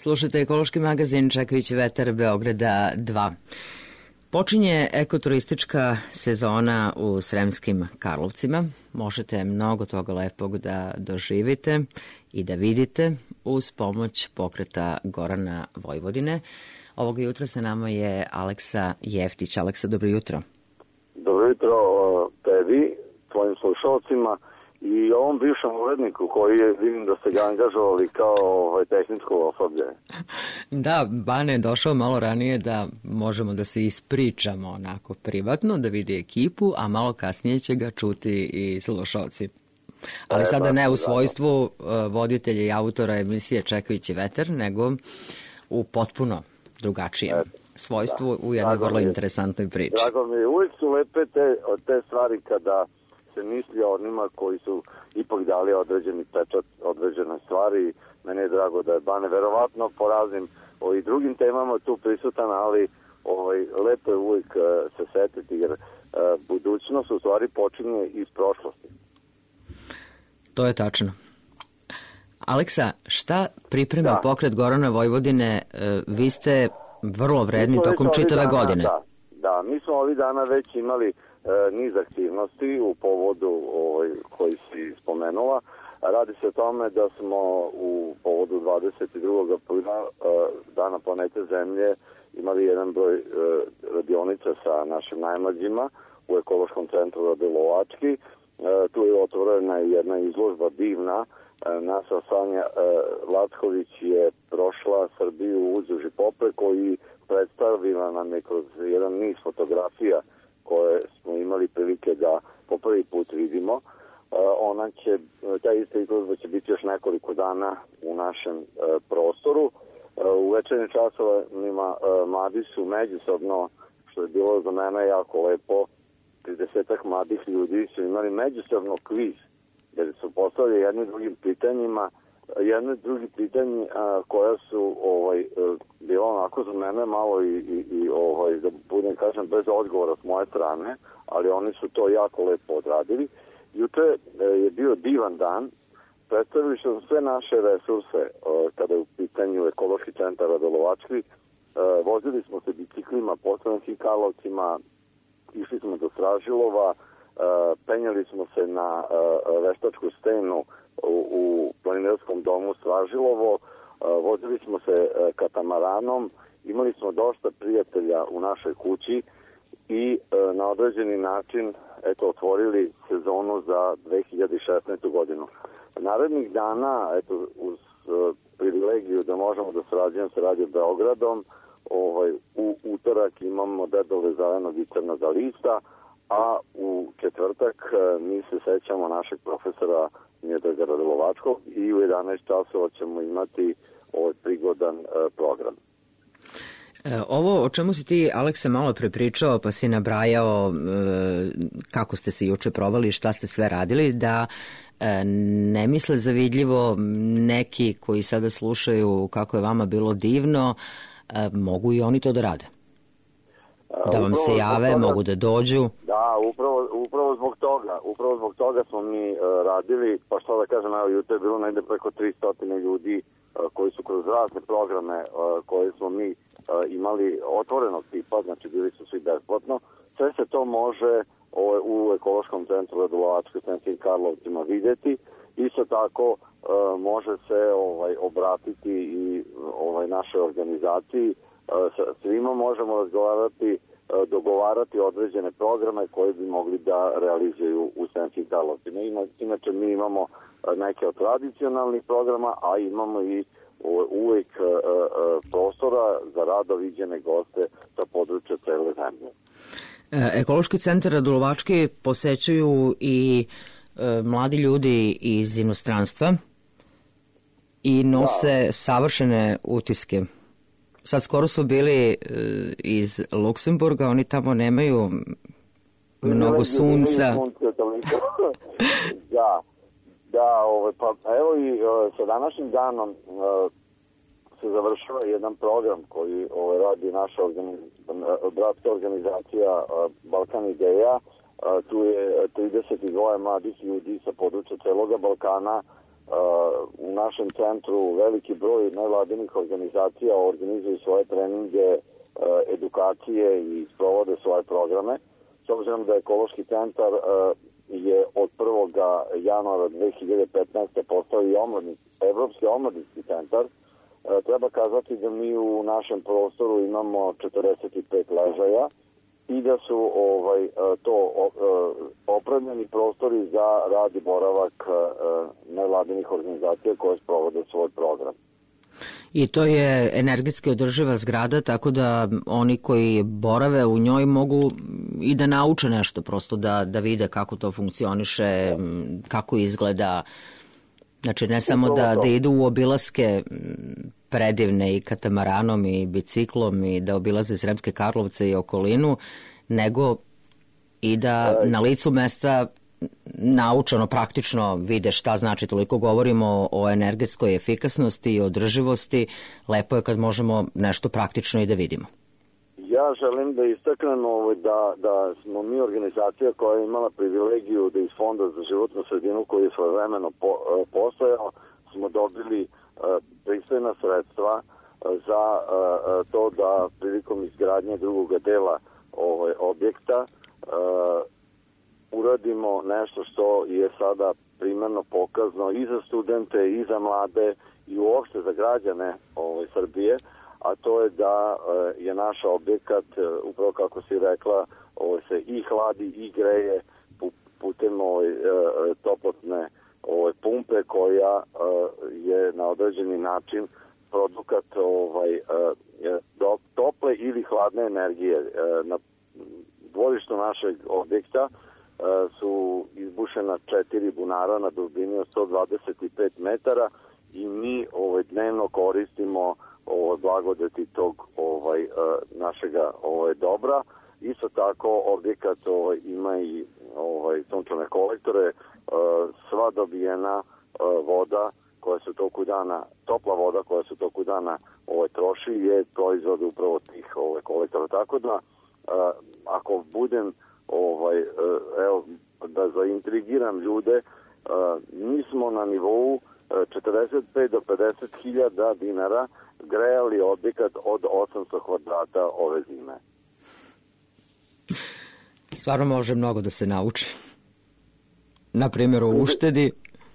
Slušajte ekološki magazin Čekajući vetar Beograda dva. Počinje ekoturistička sezona u Sremskim Karlovcima. Možete mnogo toga lepog da doživite i da vidite uz pomoć pokreta Gorana Vojvodine. Ovog jutra sa nama je Aleksa Jeftić. Aleksa, dobro jutro. Dobro jutro tebi, tvojim slušalcima i ovom bivšem uredniku koji je, vidim da ste ga angažovali kao ovaj, tehničko osoblje. Da, Bane je došao malo ranije da možemo da se ispričamo onako privatno, da vidi ekipu, a malo kasnije će ga čuti i slušalci. Ali e, sada ne u svojstvu da. voditelja i autora emisije Čekajući vetar, nego u potpuno drugačijem e, svojstvu, da. u jednoj vrlo interesantnoj priči. Drago mi je, uvijek su lepe te, te stvari kada se misli o onima koji su ipak dali određeni pečat, određene stvari. Mene je drago da je Bane verovatno po raznim o i drugim temama tu prisutan, ali ovaj, lepo je uvijek uh, se setiti, jer uh, budućnost u stvari počinje iz prošlosti. To je tačno. Aleksa, šta priprema da. pokret Gorana Vojvodine? Uh, vi ste vrlo vredni tokom čitave dana, godine. Da, da, mi smo ovih dana već imali E, niz aktivnosti u povodu ovaj, koji si spomenula. Radi se o tome da smo u povodu dvadeset drugog aprila e, Dana planete Zemlje imali jedan broj e, radionica sa našim najmlađima u ekološkom centru Radelovački. E, tu je otvorena jedna izložba divna. E, naša Sanja e, Lacković je prošla Srbiju uzduž i popreko i predstavila nam je kroz jedan niz fotografija koje smo imali prilike da po prvi put vidimo. Uh, ona će, ta ista izložba će biti još nekoliko dana u našem uh, prostoru. Uh, u večernjim časovima uh, mladi su međusobno, što je bilo za mene jako lepo, tridesetak mladih ljudi su imali međusobno kviz, jer su postavili jednim drugim pitanjima, jedne drugi pitanje a, koja su ovaj bilo onako za mene malo i, i, i ovaj da budem kažem bez odgovora s moje strane, ali oni su to jako lepo odradili. Juče je bio divan dan. Predstavili smo sve naše resurse a, kada je u pitanju ekološki centar Radelovački. A, vozili smo se biciklima po Sremskim Karlovcima, išli smo do Stražilova, a, penjali smo se na a, veštačku stenu u, u planinarskom domu Stražilovo, vozili smo se katamaranom, imali smo dosta prijatelja u našoj kući i na određeni način eto, otvorili sezonu za dve hiljade šesnaestu. godinu. Narednih dana, eto, uz privilegiju da možemo da sarađujemo sa Radio Beogradom, ovaj, u utorak imamo Dedove zelenog i crnoga lista, a u četvrtak mi se sećamo našeg profesora Miodraga Radelovačkog i u jedanaest časova ćemo imati ovaj prigodan uh, program. E, ovo o čemu si ti, Aleksa, malo prepričao, pa si nabrajao e, kako ste se juče provali i šta ste sve radili, da e, ne misle zavidljivo neki koji sada slušaju kako je vama bilo divno, e, mogu i oni to da rade. Da vam se jave, toga, mogu da dođu. Da, upravo, upravo zbog toga, upravo zbog toga smo mi uh, radili, pa što da kažem, evo, jutro je bilo negde preko tristo ljudi uh, koji su kroz razne programe uh, koje smo mi uh, imali otvorenog tipa, znači bili su svi besplatno. Sve se to može uh, u ekološkom centru Radelovački u Sremskim Karlovcima vidjeti. Isto tako uh, može se ovaj, obratiti i ovaj, našoj organizaciji. Svima možemo razgovarati, dogovarati određene programe koje bi mogli da realizuju u Sremskim Karlovcima. Inače, mi imamo neke od tradicionalnih programa, a imamo i uvijek prostora za rado viđene goste sa područja cele zemlje. Ekološki centar Radelovački posećuju i mladi ljudi iz inostranstva i nose da. savršene utiske. Sad skoro su bili iz Luksemburga, oni tamo nemaju mnogo sunca. Da, da, ovaj, pa evo i sa današnjim danom se završava jedan program koji ovaj, radi naša organiz... bratska organizacija Balkan Ideja. Tu je trideset dva mladih ljudi sa područja celoga Balkana u našem centru veliki broj nevladinih organizacija organizuju svoje treninge, edukacije i sprovode svoje programe. S obzirom da Ekološki centar je od prvog januara dve hiljade petnaeste postao i omladni, Evropski omladinski centar, treba kazati da mi u našem prostoru imamo četrdeset pet ležaja i da su ovaj, to opremljeni prostori za rad i boravak nevladinih organizacija koje sprovode svoj program. I to je energetski održiva zgrada, tako da oni koji borave u njoj mogu i da nauče nešto, prosto da, da vide kako to funkcioniše, kako izgleda. Znači ne samo da, da idu u obilaske predivne i katamaranom i biciklom i da obilaze Sremske Karlovce i okolinu, nego i da na licu mesta naučeno, praktično vide šta znači. Toliko govorimo o energetskoj efikasnosti i održivosti, lepo je kad možemo nešto praktično i da vidimo. Ja želim da istaknem da, da smo mi organizacija koja je imala privilegiju da iz Fonda za životnu sredinu koji je svojevremeno po, postojao, smo dobili pristojna sredstva za to da prilikom izgradnje drugog dela ovaj, objekta uradimo nešto što je sada primarno pokazno i za studente i za mlade i uopšte za građane ovaj, Srbije, a to je da je naš objekat, upravo kako si rekla, ovaj, se i hladi i greje putem ovaj, toplotne ovaj, pumpe koja je na određeni način produkat ovaj, do, tople ili hladne energije. Na dvorištu našeg objekta su izbušena četiri bunara na dubini od sto dvadeset pet metara i mi ovaj, dnevno koristimo ovaj, blagodeti tog ovaj, našega ovaj, dobra. Isto tako objekat ovaj, ima i ovaj, sunčane kolektore, sva dobijena voda koja se toku dana, topla voda koja se toku dana ovaj, troši je proizvod upravo tih ovaj, kolektora. Tako da ako budem ovaj, evo, da zaintrigiram ljude, mi smo na nivou četrdeset pet do pedeset hiljada dinara grejali objekat od osamsto kvadrata ove zime. Stvarno može mnogo da se nauči. Na primjer, u uštedi.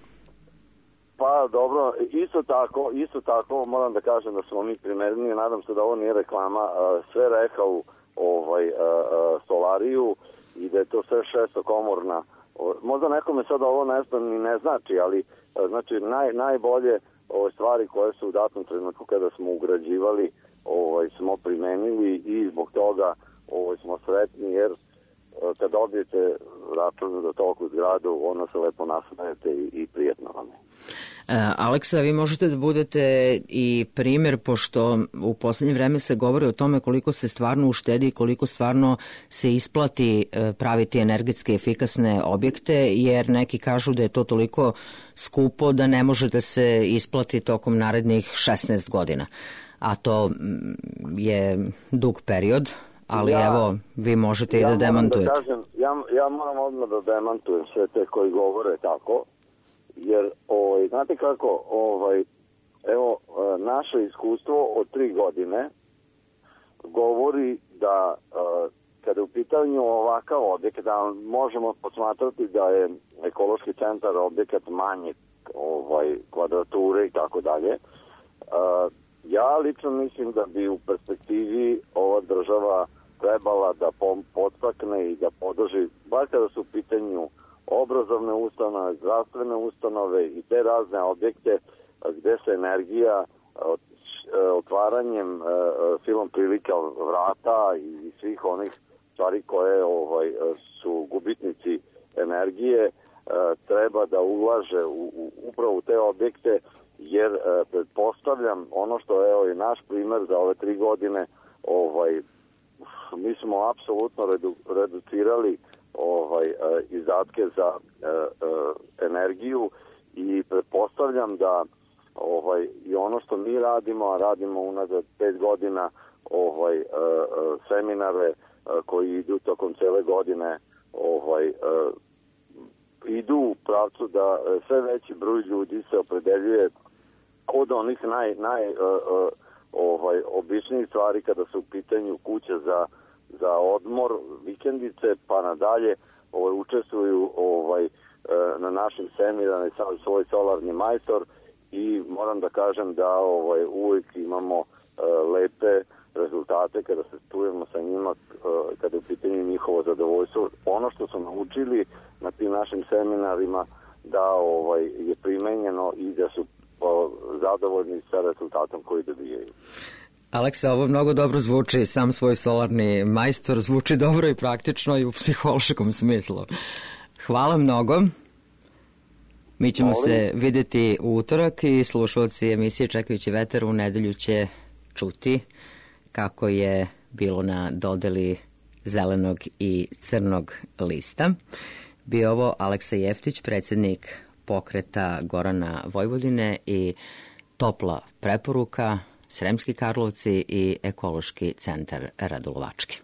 Pa dobro, isto tako, isto tako moram da kažem da smo mi primerni, nadam se da ovo nije reklama, sve rekao ovaj, solariju i da je to sve šestokomorna. Možda nekome sada ovo nešto ni ne znači, ali znači naj, najbolje ove stvari koje su u datom trenutku kada smo ugrađivali ovaj, smo primenili i zbog toga ovaj, smo sretni jer kad dobijete račun za toliko zgradu, ono se lepo nasmejete i, i prijetno vam je. Aleksa, vi možete da budete i primjer, pošto u poslednje vreme se govori o tome koliko se stvarno uštedi i koliko stvarno se isplati praviti energetski efikasne objekte, jer neki kažu da je to toliko skupo da ne može da se isplati tokom narednih šesnaest godina. A to je dug period, ali ja, evo, vi možete ja i da demantujete. Da kažem, ja, ja moram odmah da demantujem sve te koji govore tako, jer, ovaj, znate kako, ovaj, evo, naše iskustvo od tri godine govori da kada je u pitanju ovakav objekat, da možemo posmatrati da je Ekološki centar objekat manje ovaj, kvadrature i tako dalje. Ja lično mislim da bi u perspektivi ova država trebala da podstakne i da podrži, bar kada su u pitanju obrazovne ustanove, zdravstvene ustanove i te razne objekte gde se energija otvaranjem silom prilika vrata i svih onih stvari koje ovaj, su gubitnici energije treba da ulaže u, u, upravo u te objekte, jer pretpostavljam ono što je evo, i naš primer za ove tri godine, ovaj, mi smo apsolutno redu, reducirali ovaj, izdatke za e, e, energiju i pretpostavljam da ovaj, i ono što mi radimo, a radimo unazad pet godina ovaj, e, seminare e, koji idu tokom cele godine ovaj, e, idu u pravcu da sve veći broj ljudi se opredeljuje od onih naj, naj uh, uh, ovaj, običnijih stvari kada su u pitanju kuće za, za odmor, vikendice, pa nadalje ovaj, učestvuju ovaj, uh, na našim seminarima i svoj solarni majstor i moram da kažem da ovaj, uvijek imamo uh, lepe rezultate kada se čujemo sa njima, uh, kada je u pitanju njihovo zadovoljstvo. Ono što su naučili na tim našim seminarima da ovaj, je primenjeno i da su uh, zadovoljni sa rezultatom koji dobijaju. Aleksa, ovo mnogo dobro zvuči, sam svoj solarni majstor, zvuči dobro i praktično i u psihološkom smislu. Hvala mnogo. Mi ćemo Molim. se vidjeti u utorak i slušalci emisije Čekajući vetar u nedelju će čuti kako je bilo na dodeli zelenog i crnog lista. Bio ovo Aleksa Jeftić, predsjednik pokreta Gorana Vojvodine i topla preporuka Sremski Karlovci i Ekološki centar Radulovački.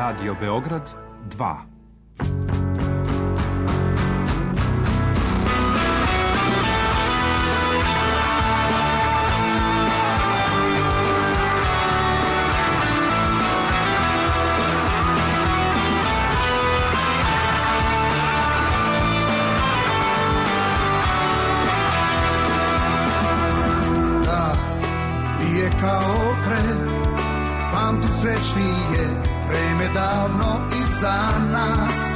Radio Beograd dva. Kao pre, pamtim srećnije vreme davno iza nas.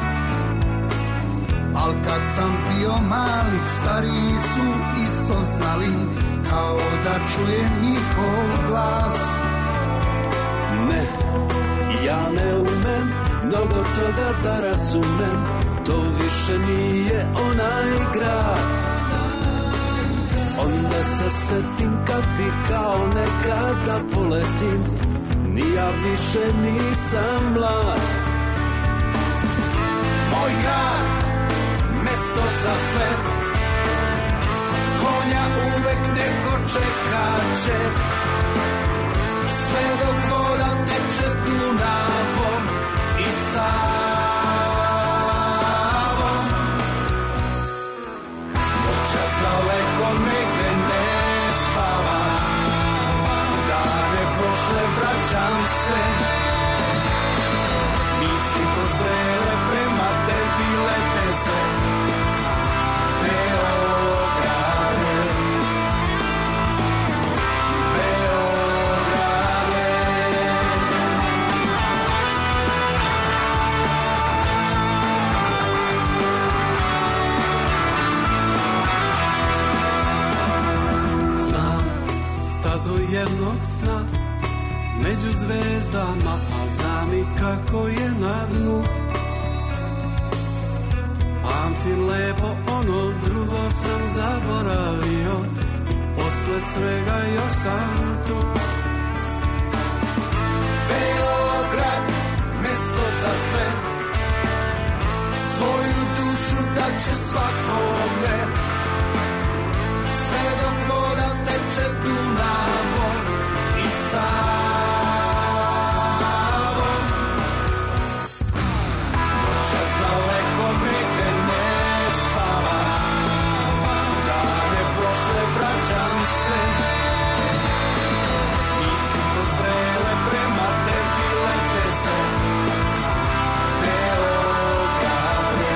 Al kad sam bio mali, stariji su isto znali, kao da čujem njihov glas. Ne, ja ne umem mnogo toga da razumem, to više nije onaj grad. Onda se setim kad bi kao nekada poletim, ni ja više nisam mlad. Moj grad, mesto za sve, kod konja uvek neko čekaće, sve dok voda teče Dunavom i Savom. Noćas daleko negde ne spava, u dane prošle vraćam se, misli ko strele prema tebi lete se. Beograde, Beograde. Znam stazu jednog sna među zvezdama, a znam i kako je na dnu. Pamtim lepo ono drugo sam zaboravio, posle svega još sam tu. Beograd, mesto za sve, svoju dušu daće svakome, sve dok voda teče Dunavom i Savom. Noćas daleko negde ne spava, u dane prošle vraćam se, misli ko strele prema tebi lete se. Beograde,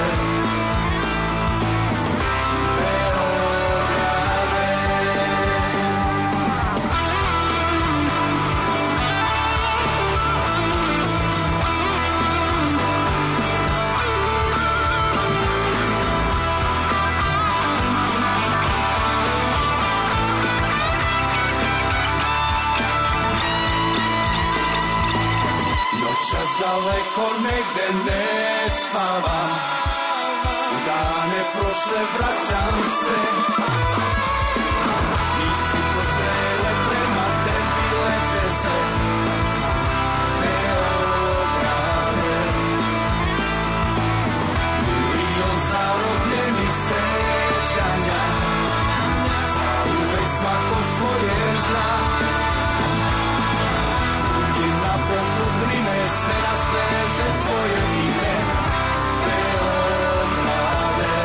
noćas daleko negde ne spavam, u dane prošle vraćam se, misli ko strele prema tebi lete se. Beograde, milion zarobljenih sećanja, zauvek svako svoje zna. Na poput Drine sve na sveže tvoje ime. Beograde,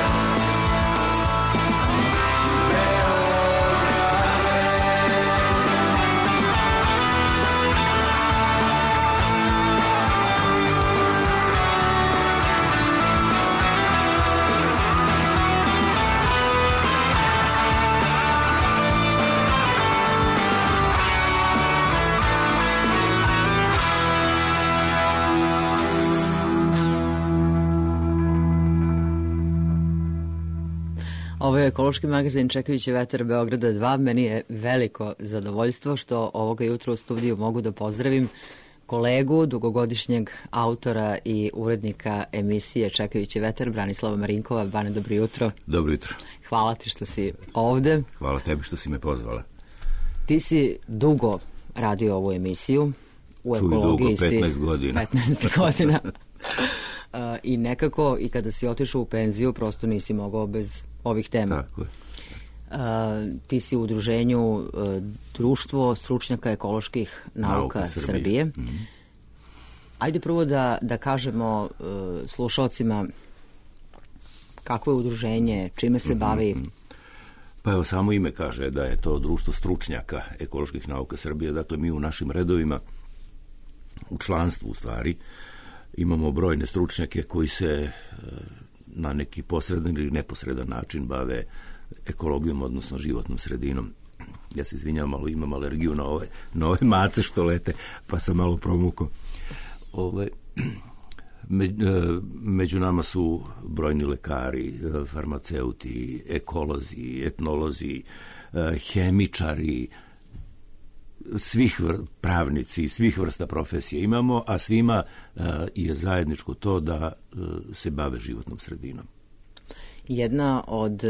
Ovo je ekološki magazin Čekajući vetar Beograda dva. Meni je veliko zadovoljstvo što ovoga jutra u studiju mogu da pozdravim kolegu, dugogodišnjeg autora i urednika emisije Čekajući vetar, Branislava Marinkova. Bane, dobro jutro. Dobro jutro. Hvala ti što si ovde. Hvala tebi što si me pozvala. Ti si dugo radio ovu emisiju. U Čuj, ekologiji dugo, si petnaest godina. petnaest godina. Uh, I nekako, i kada si otišao u penziju, prosto nisi mogao bez ovih tema. Tako je. Uh, ti si u udruženju uh, Društvo stručnjaka ekoloških nauka, nauka Srbije. Srbije. Mm-hmm. Ajde prvo da, da kažemo uh, slušalcima kako je udruženje, čime se bavi. Pa evo, samo ime kaže da je to društvo stručnjaka ekoloških nauka Srbije. Dakle, mi u našim redovima, u članstvu u stvari, imamo brojne stručnjake koji se na neki posredan ili neposredan način bave ekologijom, odnosno životnom sredinom. Ja se izvinjam, malo imam alergiju na ove, na ove mace što lete, pa sam malo promukao. Ove, među nama su brojni lekari, farmaceuti, ekolozi, etnolozi, hemičari, svih vr, pravnici, svih vrsta profesije imamo, a svima je zajedničko to da se bave životnom sredinom. Jedna od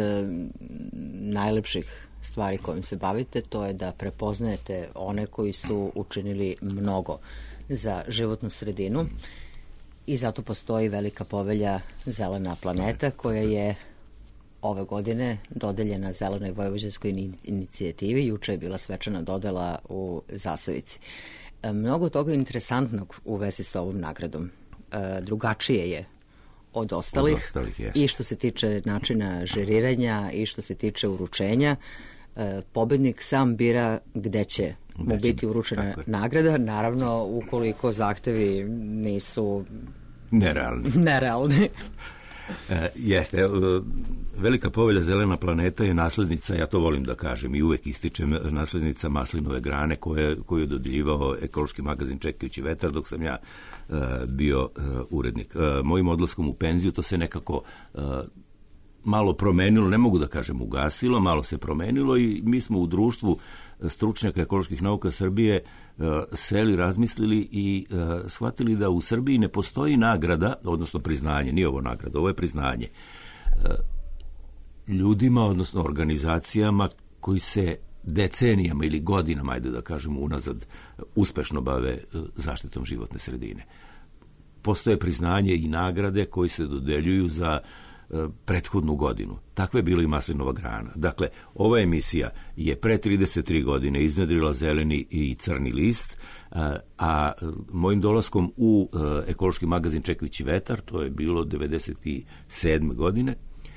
najlepših stvari kojim se bavite, to je da prepoznajete one koji su učinili mnogo za životnu sredinu i zato postoji velika povelja Zelena planeta koja je ove godine dodeljena Zelenoj vojvođanskoj inicijativi. Juče je bila svečana dodela u Zasavici. Mnogo toga interesantnog u vezi sa ovom nagradom. Drugačije je od ostalih, od ostalih i što se tiče načina žeriranja i što se tiče uručenja. Pobednik sam bira gde će mu biti uručena nagrada, naravno ukoliko zahtevi nisu nerealni. nerealni. E, jeste, velika povelja Zelena planeta je naslednica, ja to volim da kažem i uvek ističem, naslednica maslinove grane koje, koju je dodeljivao ekološki magazin Čekajući vetar dok sam ja e, bio e, urednik. E, mojim odlaskom u penziju to se nekako e, malo promenilo, ne mogu da kažem ugasilo, malo se promenilo i mi smo u društvu stručnjaka ekoloških nauka Srbije uh, seli, razmislili i uh, shvatili da u Srbiji ne postoji nagrada, odnosno priznanje, nije ovo nagrada, ovo je priznanje, uh, ljudima, odnosno organizacijama koji se decenijama ili godinama, ajde da kažemo unazad, uspešno bave uh, zaštitom životne sredine. Postoje priznanje i nagrade koji se dodeljuju za prethodnu godinu. Takva je bila i maslinova grana. Dakle, ova emisija je pre trideset tri godine iznedrila zeleni i crni list, a mojim dolaskom u ekološki magazin Čekajući vetar, to je bilo devedeset sedme godine,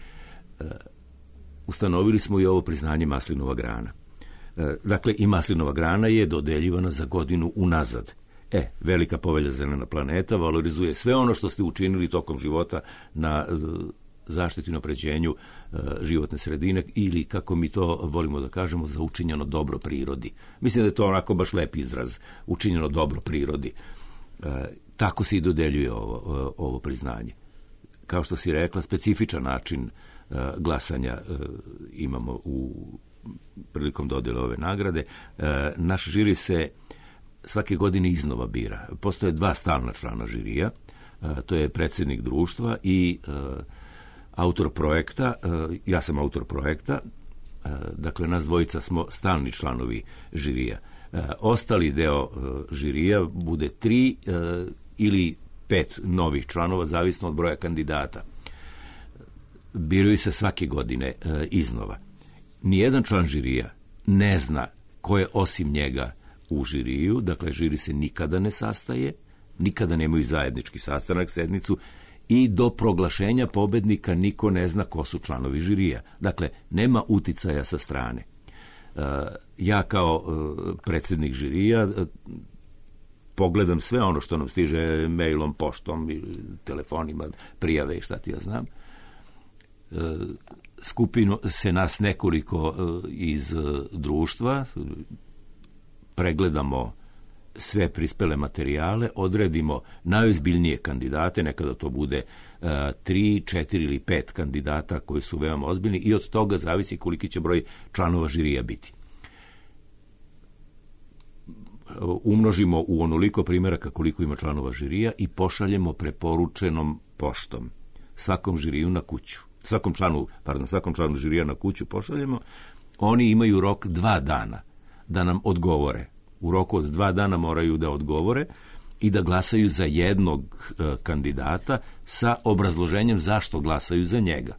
ustanovili smo i ovo priznanje maslinova grana. Dakle, i maslinova grana je dodeljivana za godinu unazad. E, velika povelja Zelena planeta valorizuje sve ono što ste učinili tokom života na zaštiti i unapređenju e, životne sredine ili, kako mi to volimo da kažemo, za učinjeno dobro prirodi. Mislim da je to onako baš lep izraz, učinjeno dobro prirodi. E, tako se i dodeljuje ovo, ovo priznanje. Kao što si rekla, specifičan način e, glasanja e, imamo u prilikom dodjele ove nagrade. E, naš žiri se svake godine iznova bira. Postoje dva stalna člana žirija, e, to je predsjednik društva i e, autor projekta, ja sam autor projekta, dakle nas dvojica smo stalni članovi žirija. Ostali deo žirija bude tri ili pet novih članova, zavisno od broja kandidata. Biraju se svake godine iznova. Nijedan član žirija ne zna ko je osim njega u žiriju, dakle žiri se nikada ne sastaje, nikada nemaju zajednički sastanak, sednicu, i do proglašenja pobednika niko ne zna ko su članovi žirija. Dakle, nema uticaja sa strane. Ja kao predsjednik žirija pogledam sve ono što nam stiže mailom, poštom, telefonima, prijave i šta ti ja znam. Skupino se nas nekoliko iz društva, pregledamo sve prispele materijale, odredimo najozbiljnije kandidate, nekada to bude uh, tri, četiri ili pet kandidata koji su veoma ozbiljni i od toga zavisi koliki će broj članova žirija biti. Umnožimo u onoliko primjeraka koliko ima članova žirija i pošaljemo preporučenom poštom svakom žiriju na kuću. Svakom članu, pardon, svakom članu žirija na kuću pošaljemo. Oni imaju rok dva dana da nam odgovore. U roku od dva dana moraju da odgovore i da glasaju za jednog e, kandidata sa obrazloženjem zašto glasaju za njega.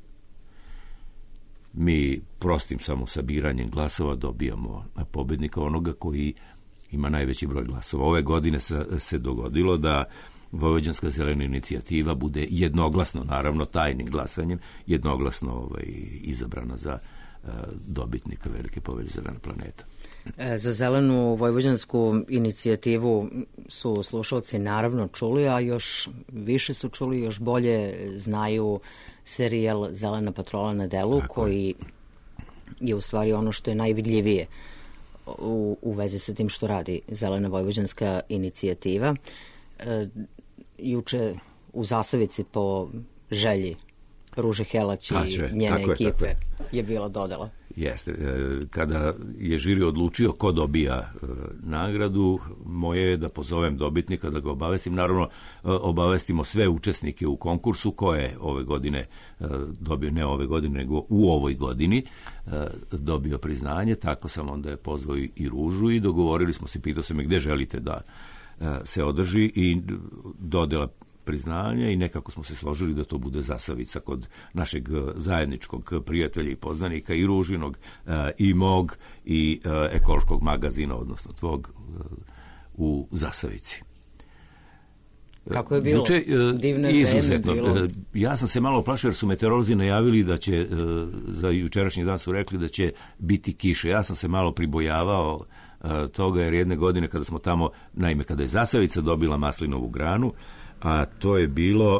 Mi prostim samo sabiranjem glasova dobijamo pobednika, onoga koji ima najveći broj glasova. Ove godine se, se dogodilo da Vojvođanska zelena inicijativa bude jednoglasno, naravno tajnim glasanjem, jednoglasno ovaj, izabrana za uh, dobitnika Velike povelje Zelena planeta. E, za zelenu vojvođansku inicijativu su slušalci naravno čuli, a još više su čuli, još bolje znaju serijal Zelena patrola na delu, tako koji je u stvari ono što je najvidljivije u, u vezi sa tim što radi Zelena vojvođanska inicijativa. E, juče u Zasavici po želji Ruže Helać i njene tako ekipe je, je bila dodela. Jeste. Kada je žiri odlučio ko dobija nagradu, moje je da pozovem dobitnika, da ga obavestim. Naravno, obavestimo sve učesnike u konkursu ko je ove godine dobio, ne ove godine, nego u ovoj godini dobio priznanje. Tako sam onda pozvao i Ružu i dogovorili smo se, pitao se me gde želite da se održi i dodela priznanja i nekako smo se složili da to bude Zasavica kod našeg zajedničkog prijatelja i poznanika i Ružinog i mog i ekološkog magazina, odnosno tvog u Zasavici. Kako je bilo? Juče, divno je izuzetno. Bilo. Ja sam se malo plašio jer su meteorolozi najavili da će, za jučerašnji dan su rekli da će biti kiše. Ja sam se malo pribojavao toga jer jedne godine kada smo tamo, naime kada je Zasavica dobila maslinovu granu, a to je bilo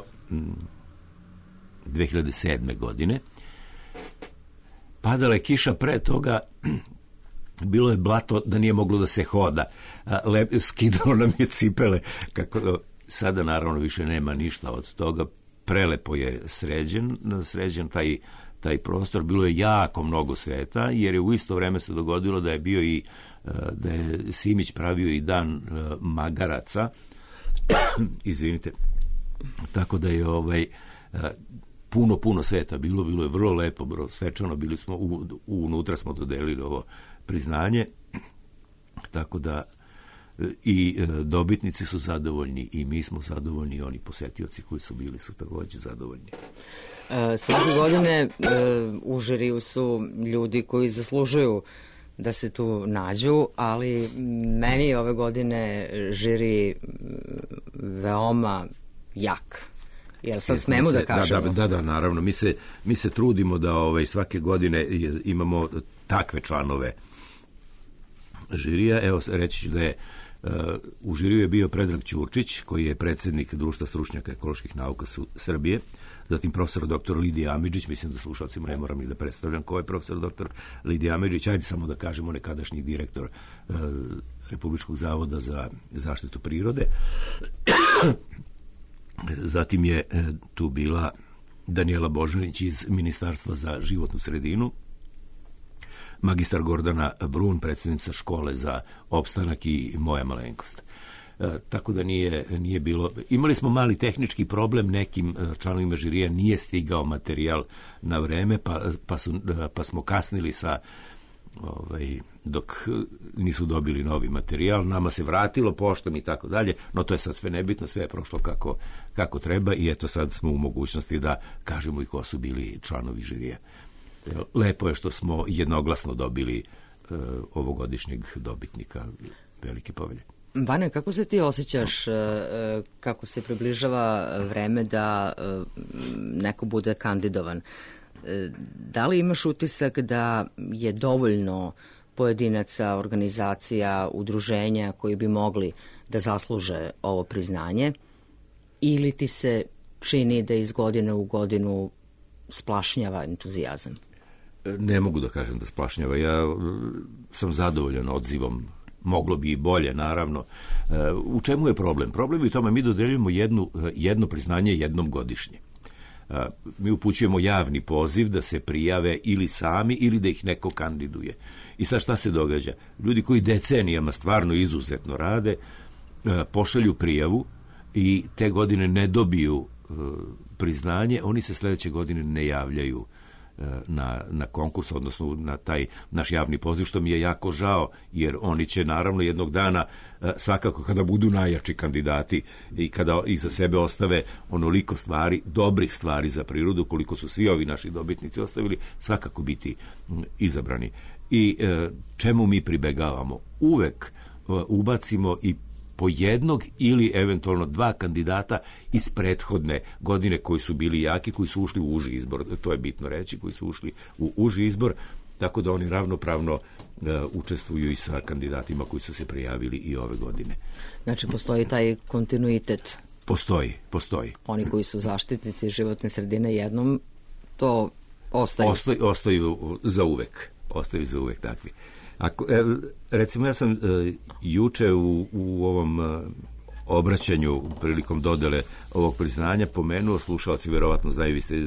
dve hiljade sedme. godine. Padala je kiša, pre toga bilo je blato da nije moglo da se hoda. Lep, skidalo nam je cipele. Kako, sada naravno više nema ništa od toga. Prelepo je sređen, sređen taj, taj prostor. Bilo je jako mnogo sveta, jer je u isto vreme se dogodilo da je bio i da je Simić pravio i dan magaraca. Izvinite. Tako da je ovaj puno, puno sveta bilo, bilo je vrlo lepo, vrlo svečano, bili smo, u, unutra smo dodelili ovo priznanje, tako da i dobitnici su zadovoljni i mi smo zadovoljni i oni posetioci koji su bili su takođe zadovoljni. E, svake godine e, u žiriju su ljudi koji zaslužuju da se tu nađu, ali meni ove godine žiri veoma jak. Jel sad smemo da kažemo? Da, da, da, naravno. Mi se, mi se trudimo da ovaj, svake godine imamo takve članove žirija. Evo, reći ću da je uh, u žiriju je bio Predrag Ćurčić, koji je predsjednik Društva stručnjaka ekoloških nauka Srbije, zatim profesor doktor Lidija Amidžić, mislim da slušalcima ne moram ni da predstavljam ko je profesor doktor Lidija Amidžić, ajde samo da kažemo nekadašnji direktor uh, Republičkog zavoda za zaštitu prirode. Zatim je uh, tu bila Danijela Božanić iz Ministarstva za životnu sredinu, magistar Gordana Brun, predsjednica škole za opstanak i moja malenkost. E, tako da nije, nije bilo... Imali smo mali tehnički problem, nekim članovima žirija nije stigao materijal na vreme, pa, pa, su, pa smo kasnili sa ovaj, dok nisu dobili novi materijal, nama se vratilo poštom i tako dalje, no to je sad sve nebitno, sve je prošlo kako, kako treba i eto sad smo u mogućnosti da kažemo i ko su bili članovi žirija. Lepo je što smo jednoglasno dobili uh, ovogodišnjeg dobitnika Velike povelje. Vane, kako se ti osjećaš uh, kako se približava vreme da uh, neko bude kandidovan? Uh, da li imaš utisak da je dovoljno pojedinaca, organizacija, udruženja koji bi mogli da zasluže ovo priznanje ili ti se čini da iz godine u godinu splašnjava entuzijazam? Ne mogu da kažem da splašnjava. Ja sam zadovoljan odzivom. Moglo bi i bolje, naravno. U čemu je problem? Problem je u tome mi dodeljujemo jednu, jedno priznanje jednom godišnje. Mi upućujemo javni poziv da se prijave ili sami ili da ih neko kandiduje. I sad šta se događa? Ljudi koji decenijama stvarno izuzetno rade, pošalju prijavu i te godine ne dobiju priznanje, oni se sledeće godine ne javljaju na, na konkurs, odnosno na taj naš javni poziv, što mi je jako žao, jer oni će naravno jednog dana, svakako kada budu najjači kandidati i kada iza sebe ostave onoliko stvari, dobrih stvari za prirodu, koliko su svi ovi naši dobitnici ostavili, svakako biti izabrani. I čemu mi pribegavamo? Uvek ubacimo i po jednog ili eventualno dva kandidata iz prethodne godine koji su bili jaki, koji su ušli u uži izbor, to je bitno reći, koji su ušli u uži izbor, tako da oni ravnopravno uh, učestvuju i sa kandidatima koji su se prijavili i ove godine. Znači, postoji taj kontinuitet. Postoji, postoji. Oni koji su zaštitnici životne sredine jednom, to ostaju. Ostaju, ostaju za uvek. Ostaju za uvek takvi. Ako, e, recimo, ja sam e, juče u, u ovom e, obraćanju prilikom dodele ovog priznanja pomenuo, slušalci verovatno znaju, vi ste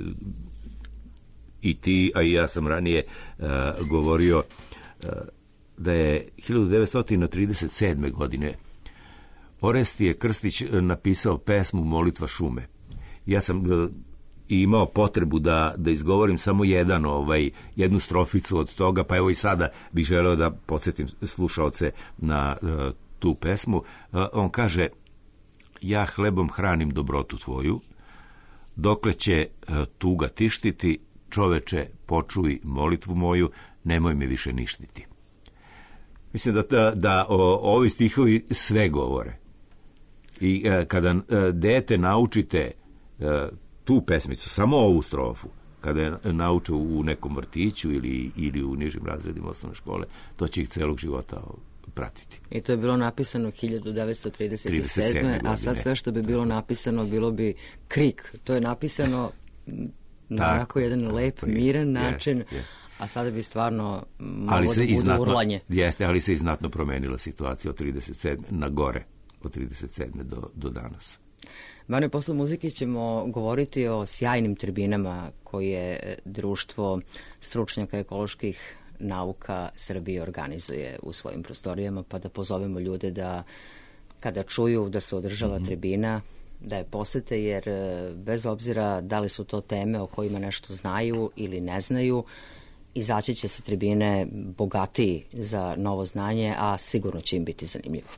i ti, a i ja sam ranije e, govorio e, da je hiljadu devetsto trideset sedme. godine Orestije Krstić napisao pesmu Molitva šume. Ja sam e, imao potrebu da, da izgovorim samo jedan, ovaj, jednu stroficu od toga, pa evo i sada bih želeo da podsjetim slušaoce na uh, tu pesmu. Uh, on kaže: ja hlebom hranim dobrotu tvoju, dokle će uh, tuga tištiti, čoveče, počuj molitvu moju, nemoj me više ništiti. Mislim da, da, da o, ovi stihovi sve govore. I uh, kada uh, dete naučite uh, tu pesmicu, samo ovu strofu, kada je nauče u nekom vrtiću ili, ili u nižim razredima osnovne škole, to će ih celog života pratiti. I to je bilo napisano hiljadu devetsto trideset sedme. a sad sve što bi bilo napisano, bilo bi krik. To je napisano na tako jedan lep, miran način, yes, yes. A sada bi stvarno moglo da bude iznatno, urlanje. Jeste, ali se iznatno promenila situacija od trideset sedme na gore, od trideset sedme do, do danas. Bane, posle muzike ćemo govoriti o sjajnim tribinama koje društvo stručnjaka ekoloških nauka Srbije organizuje u svojim prostorijama, pa da pozovemo ljude da kada čuju da se održava mm-hmm. tribina, da je posete, jer bez obzira da li su to teme o kojima nešto znaju ili ne znaju, izaći će sa tribine bogatiji za novo znanje, a sigurno će im biti zanimljivo.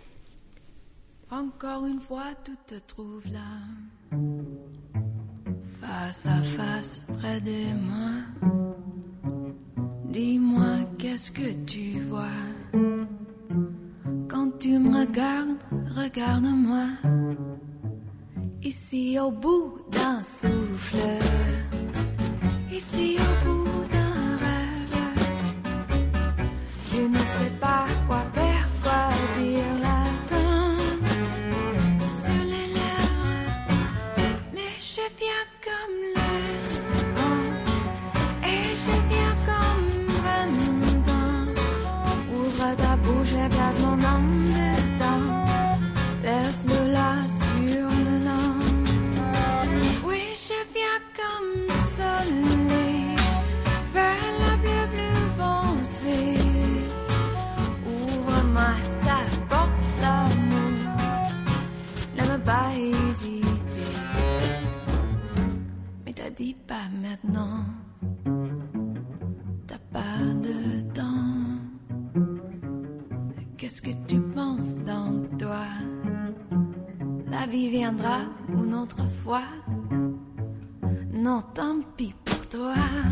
Encore une fois, tout te trouve là, face à face, près de moi. Dis-moi, qu'est-ce que tu vois quand tu me regardes, regarde-moi. Ici au bout d'un souffle, ici au bout d'un rêve, je ne sais pas quoi faire, quoi dire là. Place mon âme dedans, laisse-le là sur le long. Oui, je viens comme soleil vers la bleue bleue foncée. Ouvre-moi ta porte, l'amour, ne me pas hésiter. Mais t'as dit pas maintenant, t'as pas de temps. Qu'est-ce que tu penses dans toi? La vie viendra une autre fois. Non, tant pis pour toi.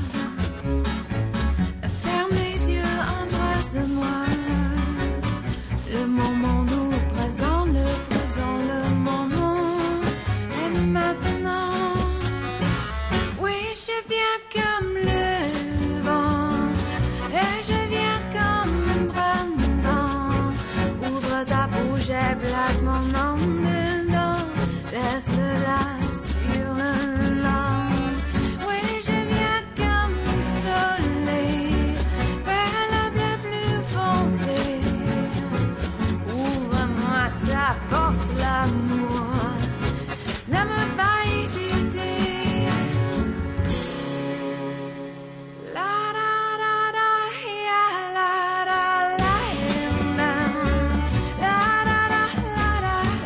Ferme les yeux, embrasse-moi. Le moment nous présent, le présent, le moment est maintenant. Oui, je viens comme le vent et je viens comme printemps. Ouvre ta bouche et place mon nom dedans. Laisse-le là sur le long. Oui, je viens comme soleil vers la bleue plus foncée. Ouvre-moi ta porte, l'amour. Ne me pas hésiter. La la la la ya la la la la la la la la la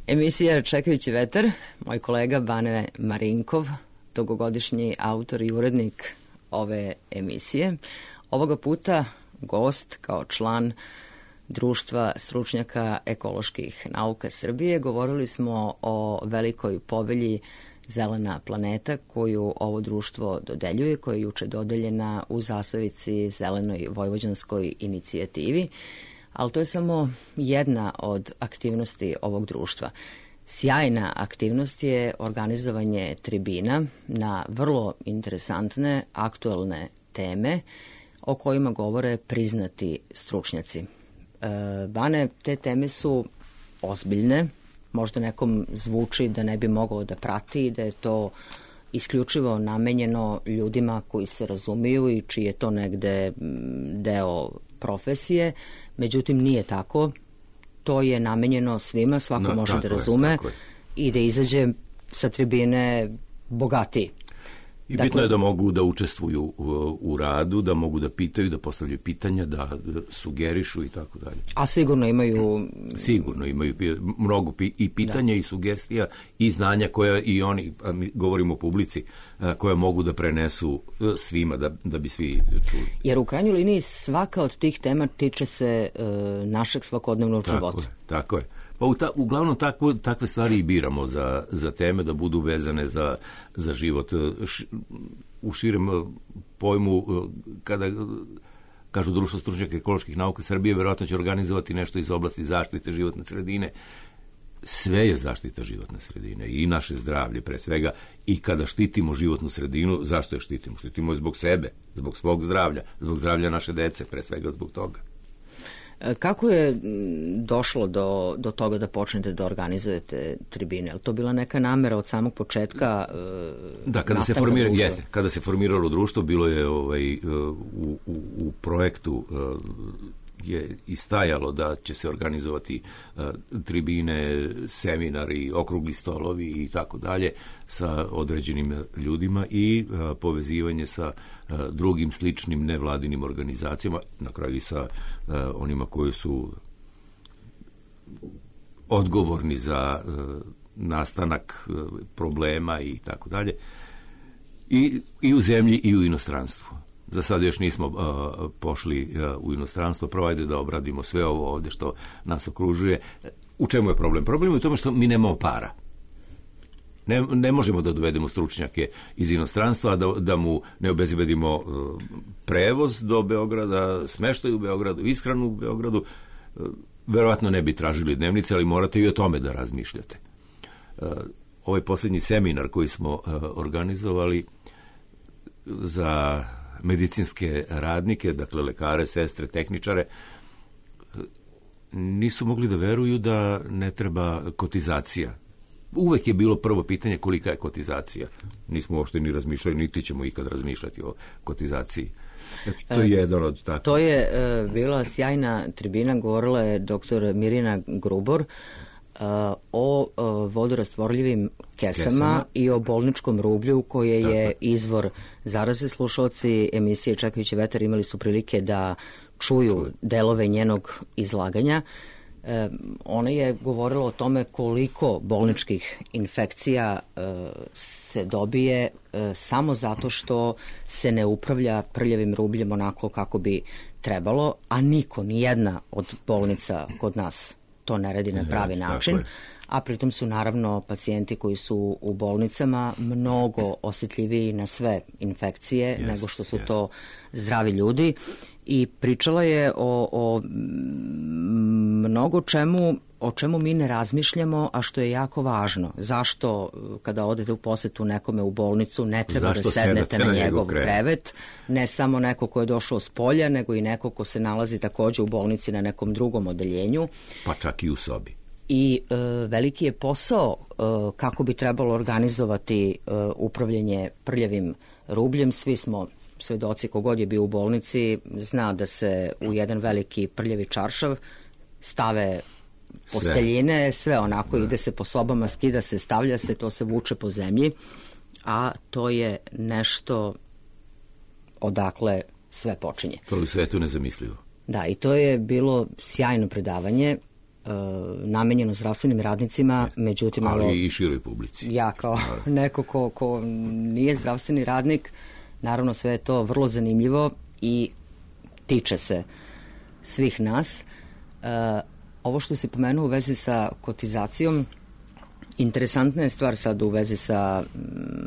Emisija Čekajući vetar, moj kolega Bane Marinkov, dugogodišnji autor i urednik ove emisije. Ovoga puta gost kao član Društva stručnjaka ekoloških nauka Srbije. Govorili smo o velikoj povelji Zelena planeta koju ovo društvo dodeljuje, koja je juče dodeljena u zasavici Zelenoj vojvođanskoj inicijativi, ali to je samo jedna od aktivnosti ovog društva. Sjajna aktivnost je organizovanje tribina na vrlo interesantne, aktuelne teme o kojima govore priznati stručnjaci. E, Bane, te teme su ozbiljne, možda nekom zvuči da ne bi mogao da prati, da je to isključivo namenjeno ljudima koji se razumiju i čiji je to negde deo profesije, međutim nije tako. To je namenjeno svima, svako no, može da razume je, i da izađe sa tribine bogatiji. I dakle, bitno je da mogu da učestvuju u, u radu, da mogu da pitaju, da postavljaju pitanja, da sugerišu i tako dalje. A sigurno imaju... Sigurno imaju mnogo i pitanja da. I sugestija i znanja koja i oni, a mi govorimo o publici, koja mogu da prenesu svima, da, da bi svi čuli. Jer u krajnjoj liniji svaka od tih tema tiče se uh, našeg svakodnevnog tako života. Je, tako je. Pa u ta, uglavnom takvo, takve stvari i biramo za, za teme da budu vezane za, za život. Š, u širem pojmu, kada kažu Društvo stručnjaka ekoloških nauka Srbije, verovatno će organizovati nešto iz oblasti zaštite životne sredine. Sve je zaštita životne sredine i naše zdravlje pre svega. I kada štitimo životnu sredinu, zašto je štitimo? Štitimo je zbog sebe, zbog svog zdravlja, zbog zdravlja naše dece, pre svega zbog toga. Kako je došlo do, do toga da počnete da organizujete tribine? Je li to bila neka namera od samog početka? Da, kada se formiralo, jeste, kada se formiralo društvo, bilo je ovaj, u, u, u projektu je istajalo da će se organizovati tribine, seminari, okrugli stolovi i tako dalje sa određenim ljudima i povezivanje sa drugim sličnim nevladinim organizacijama, na kraju i sa onima koji su odgovorni za nastanak problema i tako dalje. I, i u zemlji i u inostranstvu. Za sad još nismo uh, pošli uh, u inostranstvo, provajde da obradimo sve ovo ovde što nas okružuje. U čemu je problem? Problem je u tome što mi nemamo para. Ne, ne možemo da dovedemo stručnjake iz inostranstva, da, da mu ne obezbedimo uh, prevoz do Beograda, smeštaj u Beogradu, ishranu u Beogradu. Uh, verovatno ne bi tražili dnevnice, ali morate i o tome da razmišljate. Uh, ovaj posljednji seminar koji smo uh, organizovali za medicinske radnike, dakle lekare, sestre, tehničare, nisu mogli da veruju da ne treba kotizacija. Uvek je bilo prvo pitanje kolika je kotizacija. Nismo uopšte ni razmišljali, niti ćemo ikad razmišljati o kotizaciji. To je jedan od takvih. To je uh, bila sjajna tribina, govorila je doktor Mirjana Grubor uh, o uh, vodorastvorljivim kesama, kesama i o bolničkom rublju koje je dakle izvor zaraze. Slušalci emisije Čekajući vetar imali su prilike da čuju Čuj. delove njenog izlaganja. E, ona je govorila o tome koliko bolničkih infekcija e, se dobije e, samo zato što se ne upravlja prljavim rubljem onako kako bi trebalo, a niko, ni jedna od bolnica kod nas to ne radi na pravi ja, način, a pritom su naravno pacijenti koji su u bolnicama mnogo osjetljiviji na sve infekcije yes, nego što su yes. to zdravi ljudi. I pričala je o, o mnogo čemu, o čemu mi ne razmišljamo, a što je jako važno. Zašto kada odete u posetu nekome u bolnicu ne treba Zašto da sednete na, na njegov krevet? krevet, ne samo neko ko je došao s polja, nego i neko ko se nalazi takođe u bolnici na nekom drugom odeljenju. Pa čak i u sobi. I e, veliki je posao e, kako bi trebalo organizovati e, upravljanje prljavim rubljem. Svi smo svedoci, kogod je bio u bolnici, zna da se u jedan veliki prljavi čaršav stave posteljine, sve, sve onako da. Ide se po sobama, skida se, stavlja se, to se vuče po zemlji, a to je nešto odakle sve počinje. To je u svetu nezamislivo. Da, i to je bilo sjajno predavanje. namenjeno zdravstvenim radnicima, međutim... Ali malo, i široj publici. Ja kao neko ko, ko nije zdravstveni radnik, naravno sve je to vrlo zanimljivo i tiče se svih nas. E, ovo što si pomenuo u vezi sa kotizacijom, interesantna je stvar sad u vezi sa mm,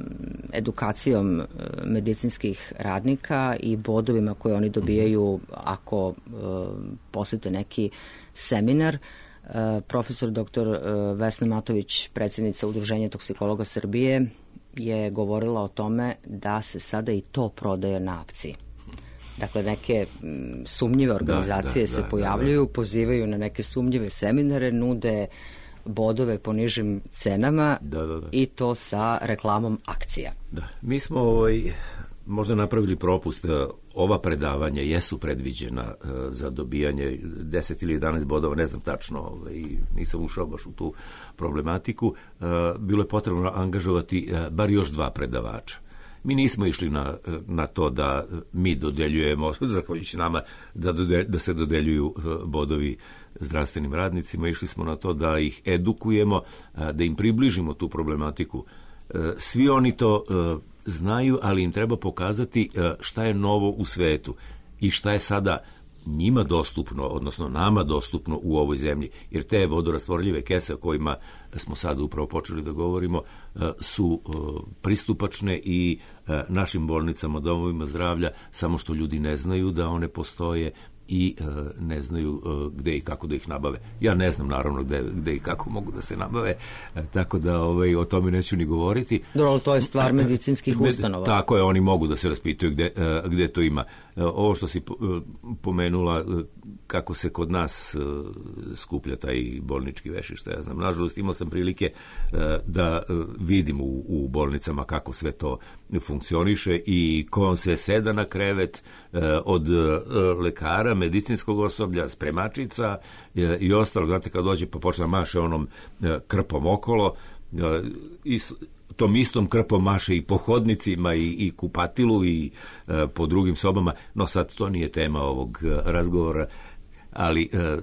edukacijom e, medicinskih radnika i bodovima koje oni dobijaju ako e, posete neki seminar. E, profesor doktor e, Vesna Matović, predsjednica Udruženja toksikologa Srbije, je govorila o tome da se sada i to prodaje na akciji. Dakle, neke m, sumnjive organizacije da, da, se da, pojavljuju, da, da. pozivaju na neke sumnjive seminare, nude bodove po nižim cenama da, da, da. i to sa reklamom akcija. Da. Mi smo ovaj, možda napravili propust. Ova predavanja jesu predviđena uh, za dobijanje deset ili jedanaest bodova, ne znam tačno, ovaj, nisam ušao baš u tu problematiku. Uh, bilo je potrebno angažovati uh, bar još dva predavača. Mi nismo išli na, na to da mi dodeljujemo, zahvaljujući nama, da, dode, da se dodeljuju bodovi zdravstvenim radnicima. Išli smo na to da ih edukujemo, da im približimo tu problematiku. Svi oni to znaju, ali im treba pokazati šta je novo u svetu i šta je sada njima dostupno, odnosno nama dostupno u ovoj zemlji, jer te vodorastvorljive kese o kojima smo sada upravo počeli da govorimo su pristupačne i našim bolnicama, domovima zdravlja, samo što ljudi ne znaju da one postoje i e, ne znaju e, gde i kako da ih nabave. Ja ne znam naravno gde, gde i kako mogu da se nabave, e, tako da ovaj, o tome neću ni govoriti. Dobro, to je stvar medicinskih ustanova. Tako je, oni mogu da se raspituju gde, e, gde to ima. E, ovo što si po, e, pomenula, e, kako se kod nas e, skuplja taj bolnički vešiš, šta ja znam. Nažalost, imao sam prilike e, da e, vidim u, u bolnicama kako sve to funkcioniše i ko on se seda na krevet e, od e, lekara, medicinskog osoblja, spremačica e, i ostalo. Znate, kad dođe pa počne maše onom e, krpom okolo e, i s, tom istom krpom maše i po hodnicima i, i kupatilu i e, po drugim sobama. No sad to nije tema ovog e, razgovora, ali e,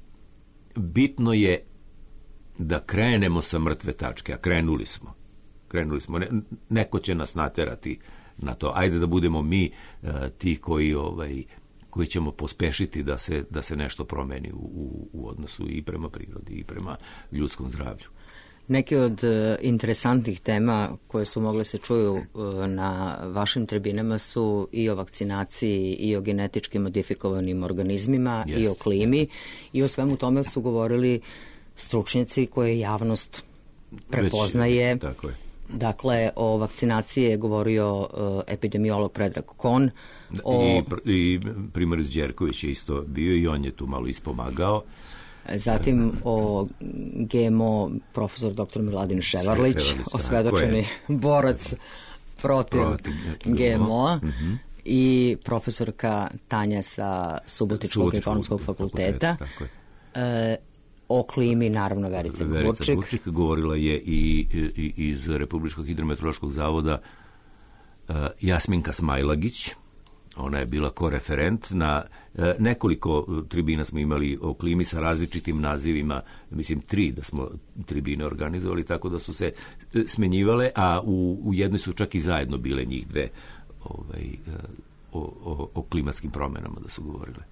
bitno je da krenemo sa mrtve tačke, a krenuli smo. Krenuli smo. Ne, neko će nas naterati na to. Ajde da budemo mi e, ti koji ovaj koji ćemo pospešiti da se, da se nešto promeni u, u, u odnosu i prema prirodi i prema ljudskom zdravlju. Neke od uh, interesantnih tema koje su mogle se čuju uh, na vašim tribinama su i o vakcinaciji, i o genetički modifikovanim organizmima, yes. i o klimi, i o svemu tome su govorili stručnjaci koje javnost prepoznaje. Već, tako je. Dakle, o vakcinaciji je govorio uh, epidemiolog Predrag Kon. O... I, I primaris Đerković je isto bio i on je tu malo ispomagao. Zatim o G M O profesor doktor Miladin Ševarlić, Ševarlić osvedočeni borac protiv, protiv G M O-a mm-hmm. i profesorka Tanja sa Subotičkog ekonomskog fakulteta. fakulteta e, o klimi, naravno, Verica Burčik. Verica Burčik govorila je i, i iz Republičkog hidrometeorološkog zavoda uh, Jasminka Smajlagić. Ona je bila koreferent na e, nekoliko tribina smo imali o klimi sa različitim nazivima, mislim tri da smo tribine organizovali, tako da su se smenjivale, a u, u jednoj su čak i zajedno bile njih dve ovaj, e, o, o, o klimatskim promenama da su govorile.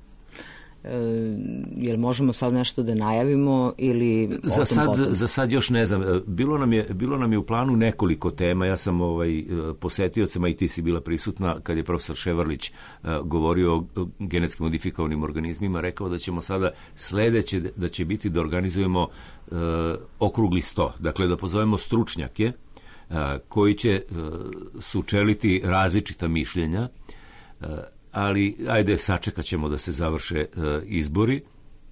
E, jel možemo sad nešto da najavimo ili za sad, za sad još ne znam. Bilo nam je, bilo nam je u planu nekoliko tema. Ja sam ovaj, posetiocima i ti si bila prisutna kad je profesor Ševarlić uh, govorio o genetski modifikovanim organizmima, rekao da ćemo sada sledeće, da će biti da organizujemo uh, okrugli sto. Dakle, da pozovemo stručnjake uh, koji će uh, sučeliti različita mišljenja, uh, ali ajde sačekat ćemo da se završe uh, izbori,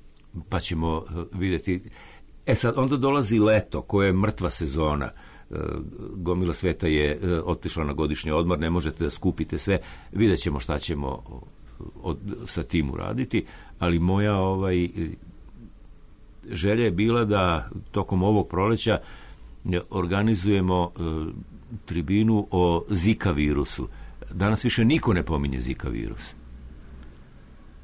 pa ćemo uh, vidjeti. E sad, onda dolazi leto, koje je mrtva sezona. Uh, gomila sveta je uh, otišla na godišnji odmor, ne možete da skupite sve. Vidjet ćemo šta ćemo od, sa tim uraditi, ali moja ovaj, želja je bila da tokom ovog proleća organizujemo uh, tribinu o Zika virusu. Danas više niko ne pominje Zika virus.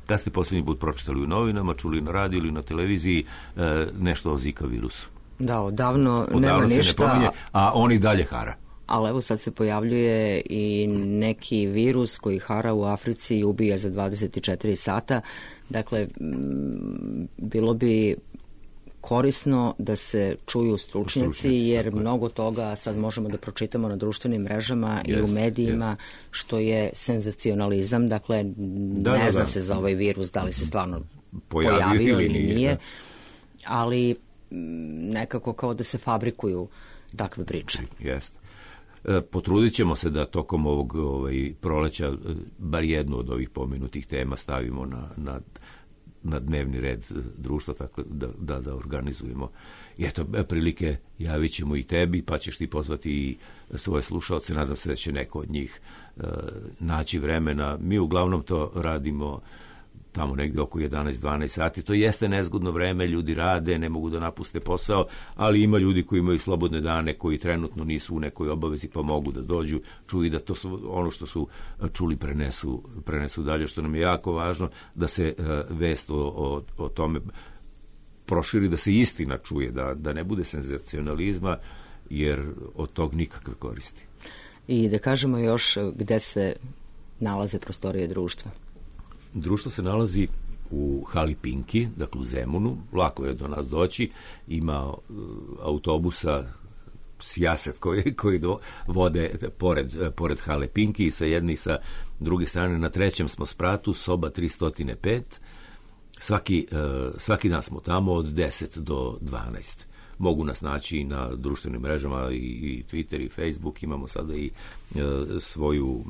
Kad ste posljednji put pročitali u novinama, čuli na radiju ili na televiziji e, nešto o Zika virusu? Da, odavno, odavno nema se ništa. Ne pominje, a on i dalje hara. Ali evo sad se pojavljuje i neki virus koji hara u Africi i ubija za dvadeset četiri sata. Dakle, bilo bi korisno da se čuju stručnjaci, stručnjaci jer tako. Mnogo toga sad možemo da pročitamo na društvenim mrežama yes, i u medijima, yes. što je senzacionalizam. Dakle, da, ne da, zna da. se za ovaj virus da li se stvarno pojavio, pojavio ili nije, nije ali nekako kao da se fabrikuju takve priče. Jeste. Potrudit ćemo se da tokom ovog ovaj, proleća bar jednu od ovih pomenutih tema stavimo na, na, na dnevni red društva, tako da, da, da organizujemo. I eto, prilike javit ćemo i tebi, pa ćeš ti pozvati i svoje slušalce. Nadam se da će neko od njih uh, naći vremena. Mi uglavnom to radimo tamo negde oko jedanaest dvanaest sati. To jeste nezgodno vreme, ljudi rade, ne mogu da napuste posao, ali ima ljudi koji imaju slobodne dane, koji trenutno nisu u nekoj obavezi, pa mogu da dođu, čuju da to su, ono što su čuli prenesu, prenesu dalje, što nam je jako važno da se uh, vest o, o, o tome proširi, da se istina čuje, da, da ne bude senzacionalizma, jer od tog nikakve koristi. I da kažemo još gde se nalaze prostorije društva. Društvo se nalazi u hali Pinki, dakle u Zemunu, lako je do nas doći, ima uh, autobusa sjaset koji, koji do, vode pored, pored hale Pinki i sa jedne i sa druge strane. Na trećem smo spratu, soba tristo pet. Svaki, uh, svaki dan smo tamo od deset do dvanaest. Mogu nas naći na društvenim mrežama i, i Twitter i Facebook, imamo sada i uh, svoju uh,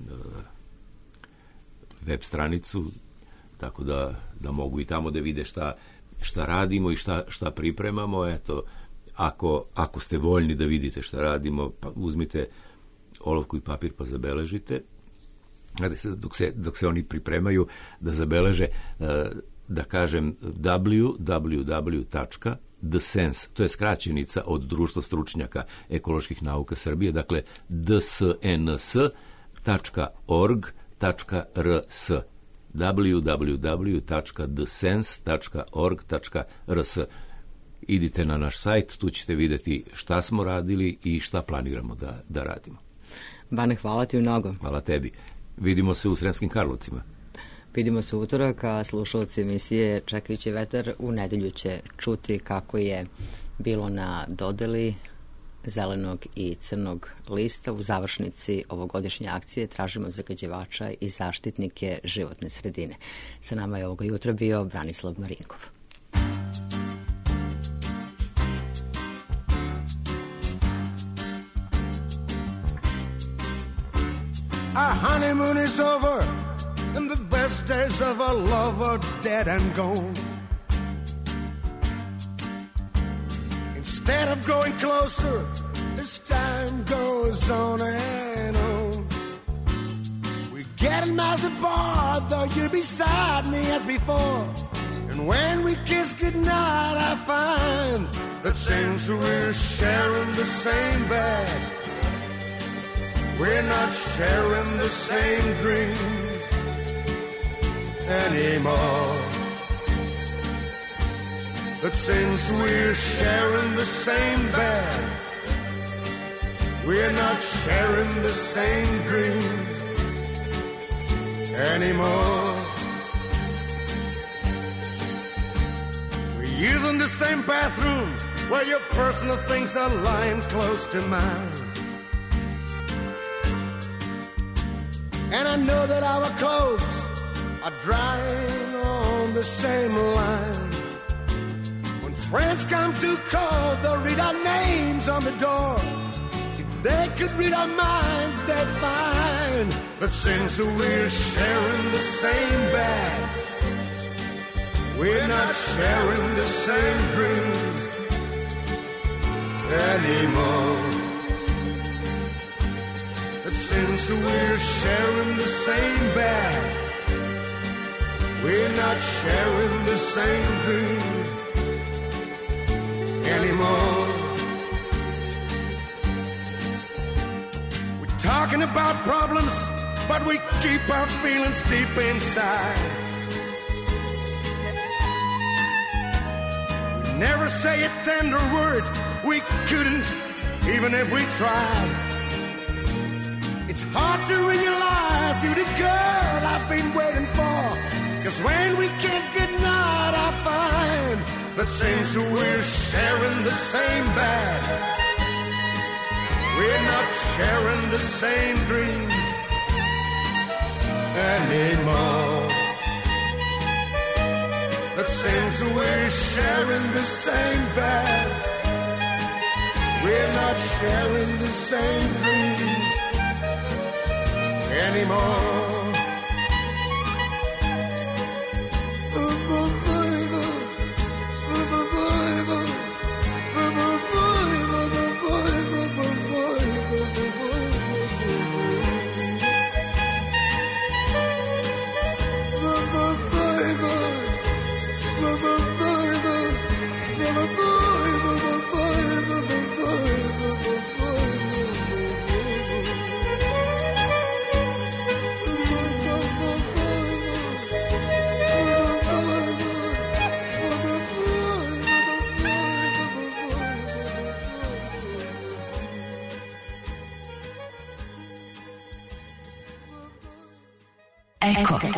web stranicu, tako da, da mogu i tamo da vide šta, šta radimo i šta, šta pripremamo. Eto, ako, ako ste voljni da vidite šta radimo, pa uzmite olovku i papir pa zabeležite. Dok se, dok se oni pripremaju da zabeleže, da kažem w w w tačka the sense, to je skraćenica od Društva stručnjaka ekoloških nauka Srbije, dakle d s n s tačka org tačka r s w w w tačka the sense tačka org tačka r s. Idite na naš sajt, tu ćete vidjeti šta smo radili i šta planiramo da, da radimo. Bane, hvala ti mnogo. Hvala tebi. Vidimo se u Sremskim Karlovcima. Vidimo se utorak, a slušalci emisije Čekajući vetar u nedelju će čuti kako je bilo na dodeli zelenog i crnog lista. U završnici ovogodišnje akcije tražimo zagađivača i zaštitnike životne sredine. Sa nama je ovoga jutra bio Branislav Marinkov. Our honeymoon is over and the best days of our love are dead and gone. Instead of growing closer, this time goes on and on. We're getting miles apart, though you're beside me as before. And when we kiss goodnight, I find that since we're sharing the same bed, we're not sharing the same dreams anymore. But since we're sharing the same bed, we're not sharing the same dreams anymore. We're using the same bathroom where your personal things are lying close to mine. And I know that our clothes are drying on the same line. When friends come to call, they'll read our names on the door. If they could read our minds, they'd find that since we're sharing the same bed, we're not sharing the same dreams anymore. That since we're sharing the same bed, we're not sharing the same dreams anymore. We're talking about problems, but we keep our feelings deep inside. never say a tender word. We couldn't, even if we tried. It's hard to realize you're the girl I've been waiting for. Cause when we kiss goodnight, I find that seems we're sharing the same bed. We're not sharing the same dreams anymore. It seems we're sharing the same bed. We're not sharing the same dreams anymore. Eko.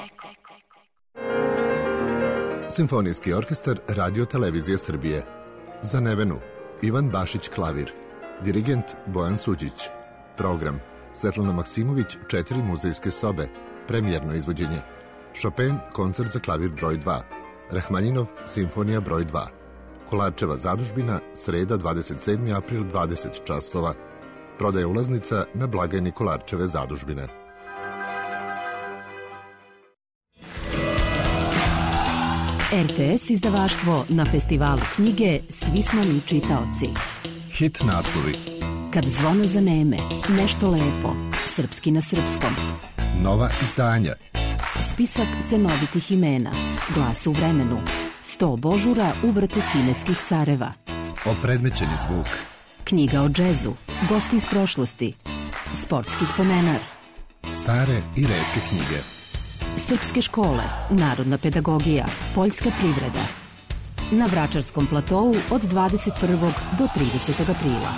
Simfonijski orkestar Radio Televizije Srbije. Za Nevenu Ivan Bašić klavir. Dirigent Bojan Suđić. Program Svetlana Maksimović, četiri muzejske sobe. Premijerno izvođenje. Chopin, koncert za klavir broj dva. Rahmaninov, simfonija broj dva. Kolarčeva zadužbina, sreda dvadeset sedmi april, dvadeset časova. Prodaja ulaznica na blagajni Kolarčeve zadužbine. R T S izdavaštvo na festivalu knjige Svi smo mi čitaoci. Hit naslovi. Kad zvona zaneme, nešto lepo, srpski na srpskom. Nova izdanja. Spisak senovitih imena, Glas u vremenu, sto božura u vrtu kineskih careva. Opredmećeni zvuk. Knjiga o džezu, gosti iz prošlosti, sportski spomenar. Stare i retke knjige. Srpske škole, narodna pedagogija, poljska privreda. Na Vračarskom platovu od dvadeset prvog do tridesetog aprila.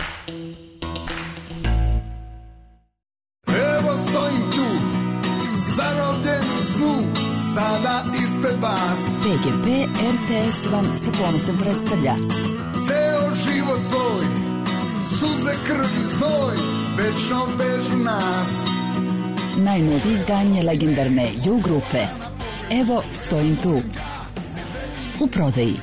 Evo stojim tu, zarobljen u snu, sada ispred vas. P G P R T S vam sa ponosom predstavlja Ceo život svoj, suze, krv i znoj, večno vežu nas. najnovije izdanje legendarne Ju grupe. Evo stojim tu. U prodaji.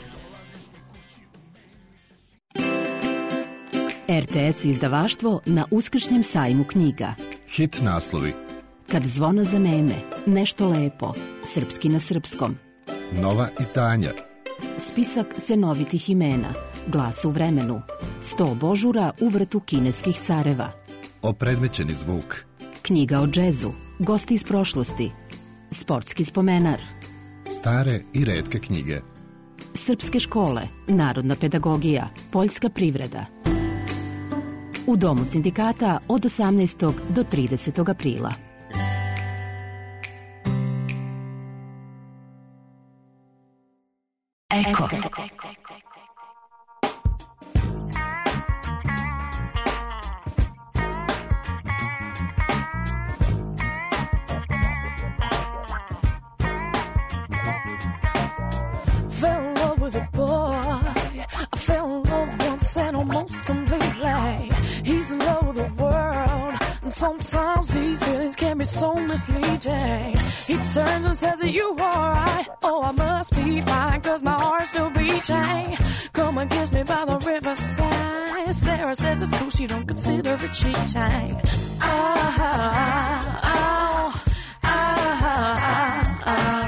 R T S izdavaštvo na uskršnjem sajmu knjiga. Hit naslovi. Kad zvona zaneme, nešto lepo, srpski na srpskom. Nova izdanja. Spisak senovitih imena, Glas u vremenu, sto božura u vrtu kineskih careva. Opredmećeni zvuk. Knjiga o džezu, gosti iz prošlosti, sportski spomenar. Stare i retke knjige. Srpske škole, narodna pedagogija, poljska privreda. U Domu sindikata od osamnaestog do tridesetog aprila. Eko. With a boy, I fell in love once and almost completely. He's in love with the world, and sometimes these feelings can be so misleading. He turns and says, are you alright? Oh, I must be fine, cause my heart's still beating. Come and kiss me by the riverside. Sarah says it's cool, she don't consider it cheating. Ah, ah, ah, ah, ah, ah.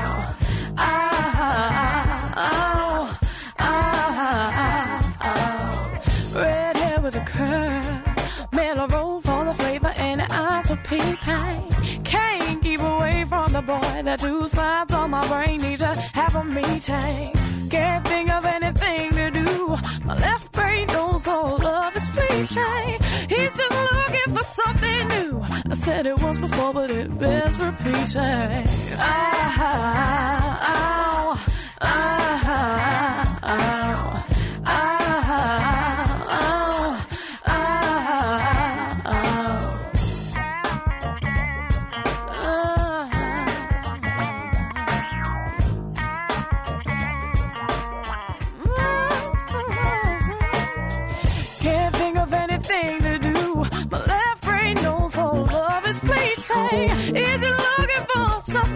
Pain. Can't keep away from the boy. The two sides on my brain need to have a meeting. Can't think of anything to do. My left brain knows all love is fleeting. He's just looking for something new. I said it once before, but it bears repeating. Ah, ah, ah, ah, ah, ah.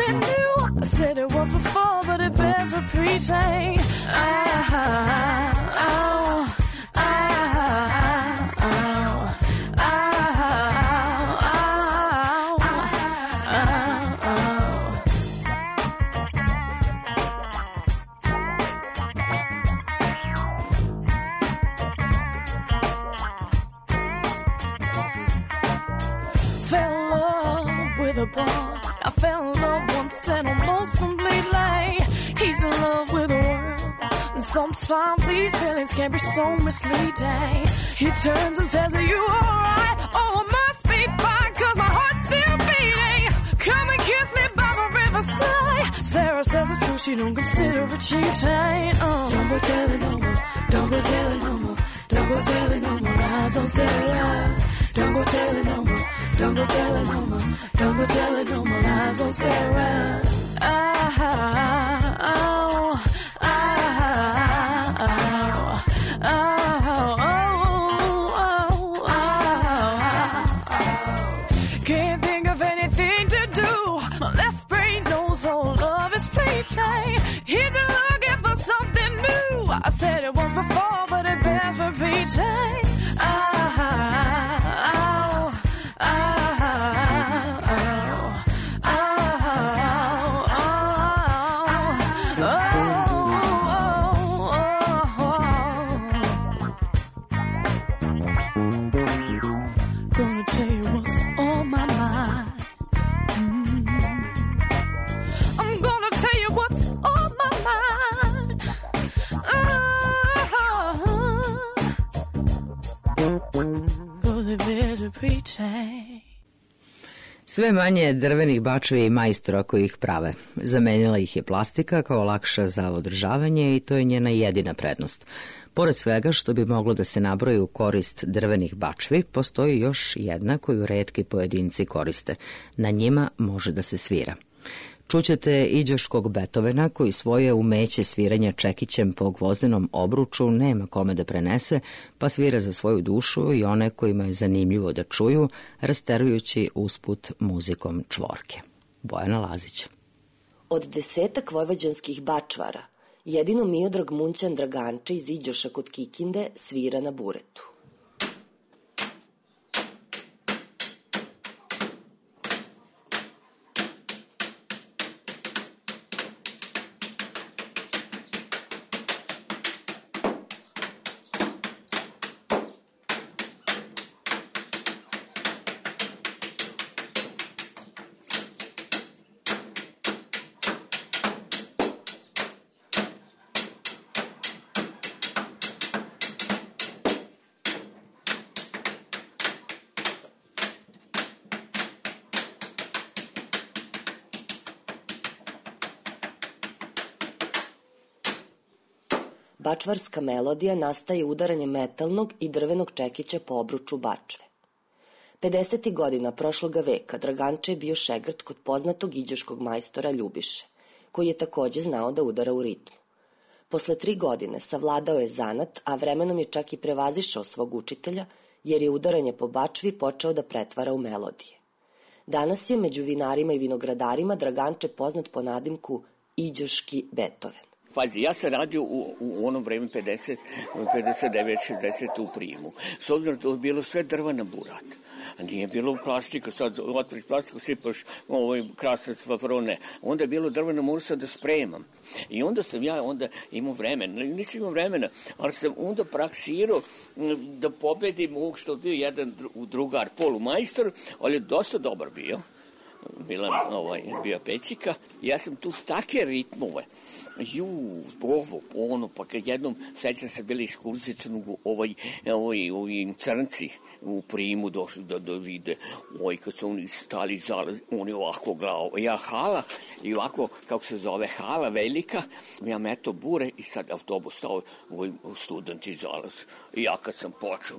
something new. I said it was before, but it bears repeating. Ah, oh, oh, oh, oh, a boy. I fell in love once and almost completely. He's in love with the world, and sometimes these feelings can be so misleading. He turns and says, are you alright? Oh, I must be fine, cause my heart's still beating. Come and kiss me by the riverside. Sarah says it's true, she don't consider it cheating. uh. Don't go tell it no more, don't go tell it no more, don't go tell it no more, lies on Sarah. Don't go tell it no more, don't go tell it no more, don't go tell it no more, lies on Sarah. Ah, oh, ah, oh, oh, oh, oh, oh. Can't think of anything to do. My left brain knows all love is fleeting. He's looking for something new. I said it once before, but it bears repeating. Ah. Sve manje drvenih bačvi i majstora koji ih prave. Zamenila ih je plastika kao lakša za održavanje i to je njena jedina prednost. Pored svega što bi moglo da se nabroji u korist drvenih bačvi, postoji još jedna koju retki pojedinci koriste. Na njima može da se svira. Čućete iđoškog Beethovena koji svoje umeće sviranja čekićem po gvozdenom obruču nema kome da prenese, pa svira za svoju dušu i one kojima je zanimljivo da čuju, rasterujući usput muzikom čvorke. Bojana Lazić. Od desetak vojvođanskih bačvara, jedino Miodrag Munćan Draganče iz Iđoša kod Kikinde svira na buretu. Bačvarska melodija nastaje udaranjem metalnog i drvenog čekića po obruču bačve. pedesetih godina prošloga veka Draganče je bio šegrt kod poznatog iđoškog majstora Ljubiše, koji je takođe znao da udara u ritmu. Posle tri godine savladao je zanat, a vremenom je čak i prevazišao svog učitelja, jer je udaranje po bačvi počeo da pretvara u melodije. Danas je među vinarima i vinogradarima Draganče poznat po nadimku Iđoški Beethoven. Pazi, ja sam radio u, u onom vreme pedeset, pedeset devet šezdeset u Primu. S obzirom da je bilo sve drva na burat. A nije bilo plastika, sad otvoriš plastiku, sipaš ovaj krasac, paprone. Onda je bilo drvena, moram sad da spremam. I onda sam ja onda imao vremena, nisam imao vremena, ali sam onda praksirao da pobedim ovog što je bio jedan drugar, polumajstor, ali je dosta dobar bio. Milan ovaj, bio pecika, ja sam tu take ritmove, ju, ovo, ono, pa kad jednom, sećam se, bili ekskurzije crnog, ovaj, ovaj, ovaj, crnci u Primu došli da, da vide, ovaj, kad su oni stali zalaz, oni ovako glavo, ja hala, i ovako, kako se zove, hala velika, ja meto bure i sad autobus stao, ovaj, studenti zalaz, i ja kad sam počeo,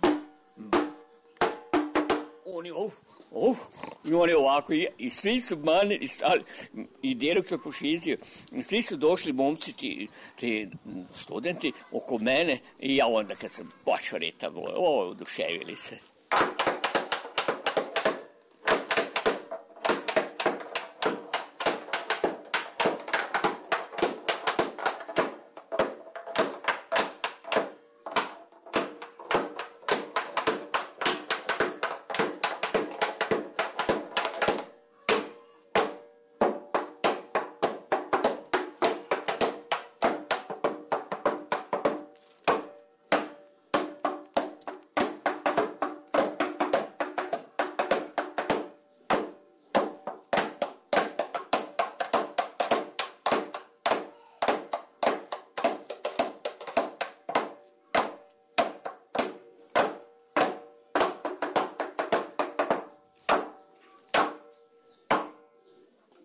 oni, oh, Oh, i oni ovako, i, i svi su mani, i, stali, i direktor pošizio, svi su došli momci, ti, ti studenti, oko mene, i ja onda kad sam počeo ritam, ovo, oduševili se.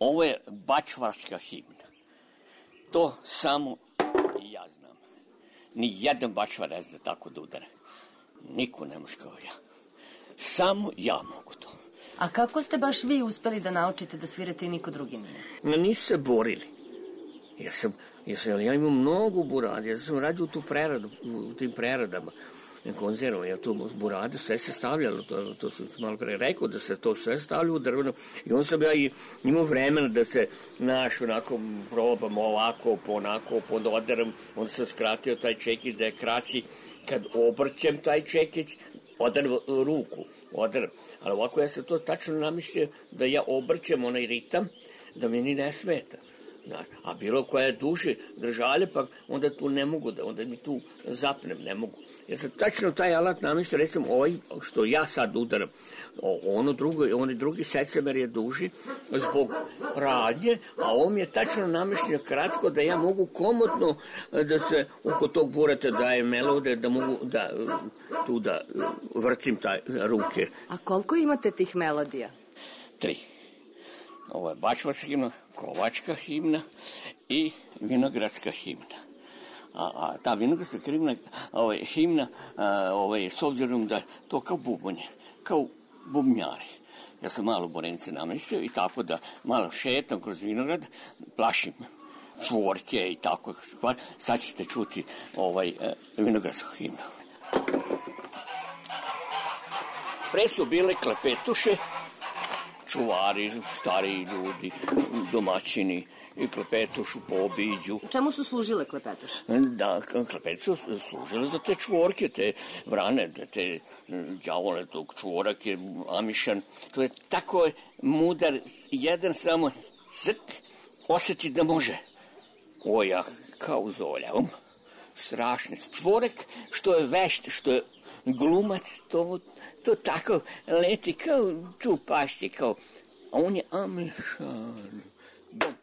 Ovo je bačvarska himna. To samo i ja znam. Ni jedan bačvar ne zna tako da udara. Niko ne može kao ja. Samo ja mogu to. A kako ste baš vi uspeli da naučite da svirate i niko drugi nije? Nisu se borili. Ja sam, ja sam, ja imam mnogo burada. Ja sam radio tu preradu, u tim preradama konzerva, ja tu burade sve se stavljalo, to, to sam malo pre rekao, da se to sve stavlja u drveno i on sam ja i imao vremena da se naš onako probam ovako, po onako, pod odaram, on sam skratio taj čekić da je kraći, kad obrćem taj čekić, odaram ruku, odaram, ali ovako ja sam to tačno namislio da ja obrćem onaj ritam, da mi ni ne smeta. A bilo koja je duže držalje, pa onda tu ne mogu, da, onda mi tu zapnem, ne mogu. Ja sam tačno taj alat namislio, recimo ovaj što ja sad udaram, ono drugo, onaj drugi secemer je duži zbog radnje, a on je tačno namislio kratko da ja mogu komotno da se oko tog burata daje melode, da mogu da tu da vrtim taj ruke. A koliko imate tih melodija? Tri. Ovo je bačvarska himna, kovačka himna i vinogradska himna. A, a ta vinogradska himna, ovo je himna, a, ovo je s obzirom da to kao bubonje, kao bubnjari. Ja sam malo Borenice namislio i tako da malo šetam kroz vinograd, plašim čvorke i tako. Sad ćete čuti ovaj a, vinogradsku himnu. Pre su bile klepetuše, čuvari, stariji ljudi, domaćini i klepetušu poobiđu. Čemu su služile klepetuše? Da, klepetuše su služile za te čvorke, te vrane, te đavole, tog čvorak je amišan. To je tako mudar, jedan samo crk osjeti da može. Oja, kao zoljavom. Strašni. Čvorek što je vešt, što je glumac, to, to tako leti kao tu pašće, kao, a on je amišan. Bom.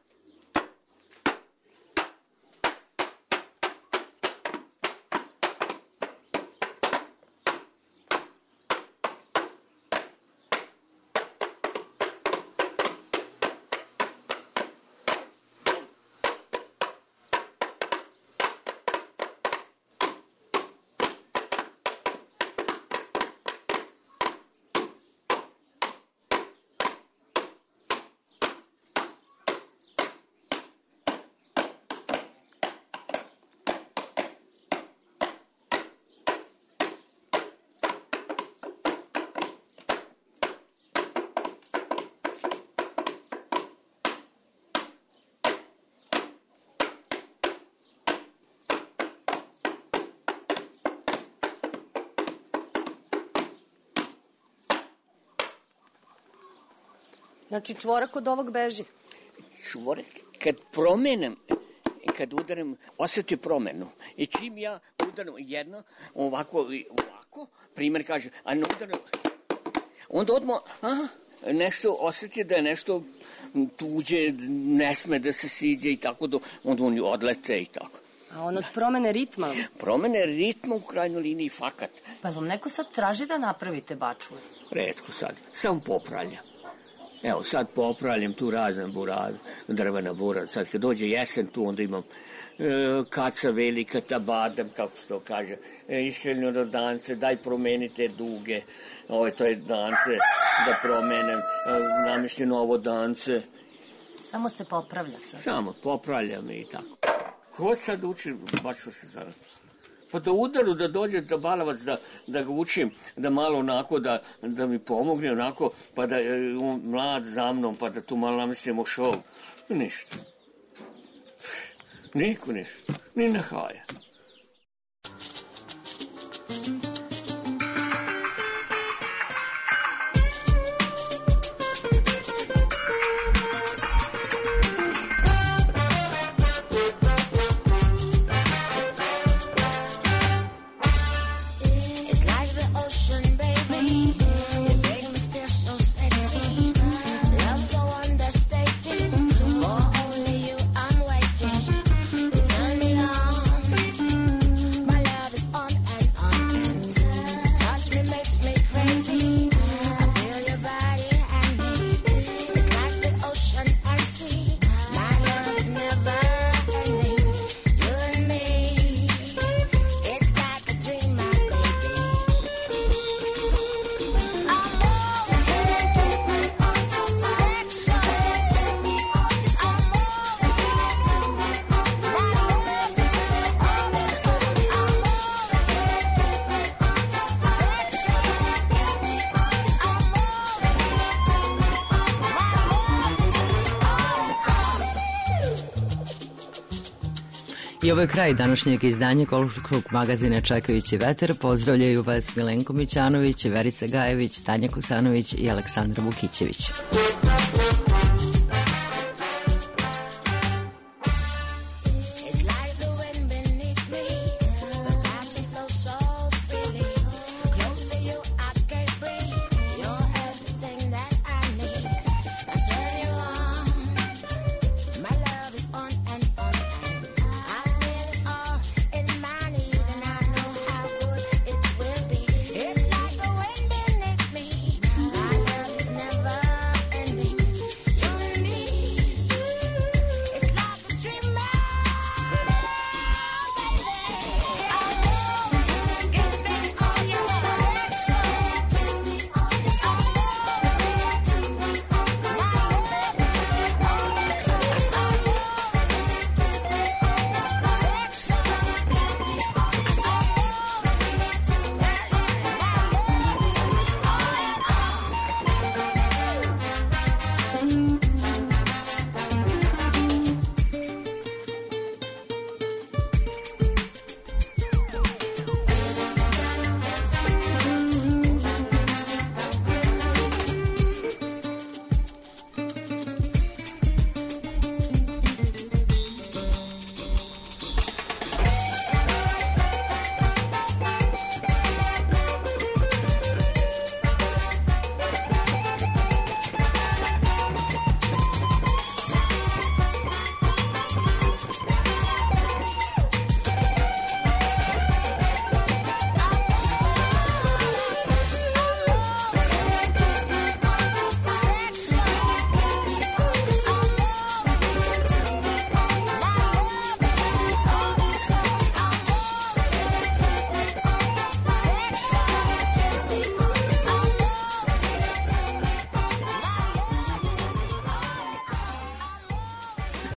Znači čvorak od ovog beži? Čvorak, kad promenem, kad udaram, osjeti promenu. I čim ja udaram jedno, ovako, ovako, primjer kaže, a ne udaram, onda odmah, a, nešto osjeti da je nešto tuđe, ne sme da se siđe i tako, do, onda oni odlete i tako. A on od promene ritma? Promene ritma u krajnjoj liniji fakat. Pa vam neko sad traži da napravite bačvu? Retko sad, samo popravljam. Evo, sad popravljam tu razne burade, drvena burad. Sad kad dođe jesen tu, onda imam e, kaca velika, tabadam, kako se to kaže, e, iskreno do dance, daj promenite duge, ovo to je dance, da promenem, e, namišljeno ovo dance. Samo se popravlja sad? Samo, popravljam i tako. Ko sad uči, baš se zarad. Pa da udaru, da dođe da balavac, da, da ga učim, da malo onako, da, da mi pomogne onako, pa da je on mlad za mnom, pa da tu malo namislimo šov. Ništa. Niko ništa. Ni na haja. On and on. I ovo je kraj današnjeg izdanja Ekološkog magazina Čekajući vetar. Pozdravljaju vas Milenko Mićanović, Verica Gajević, Tanja Kosanović i Aleksandra Vukićević.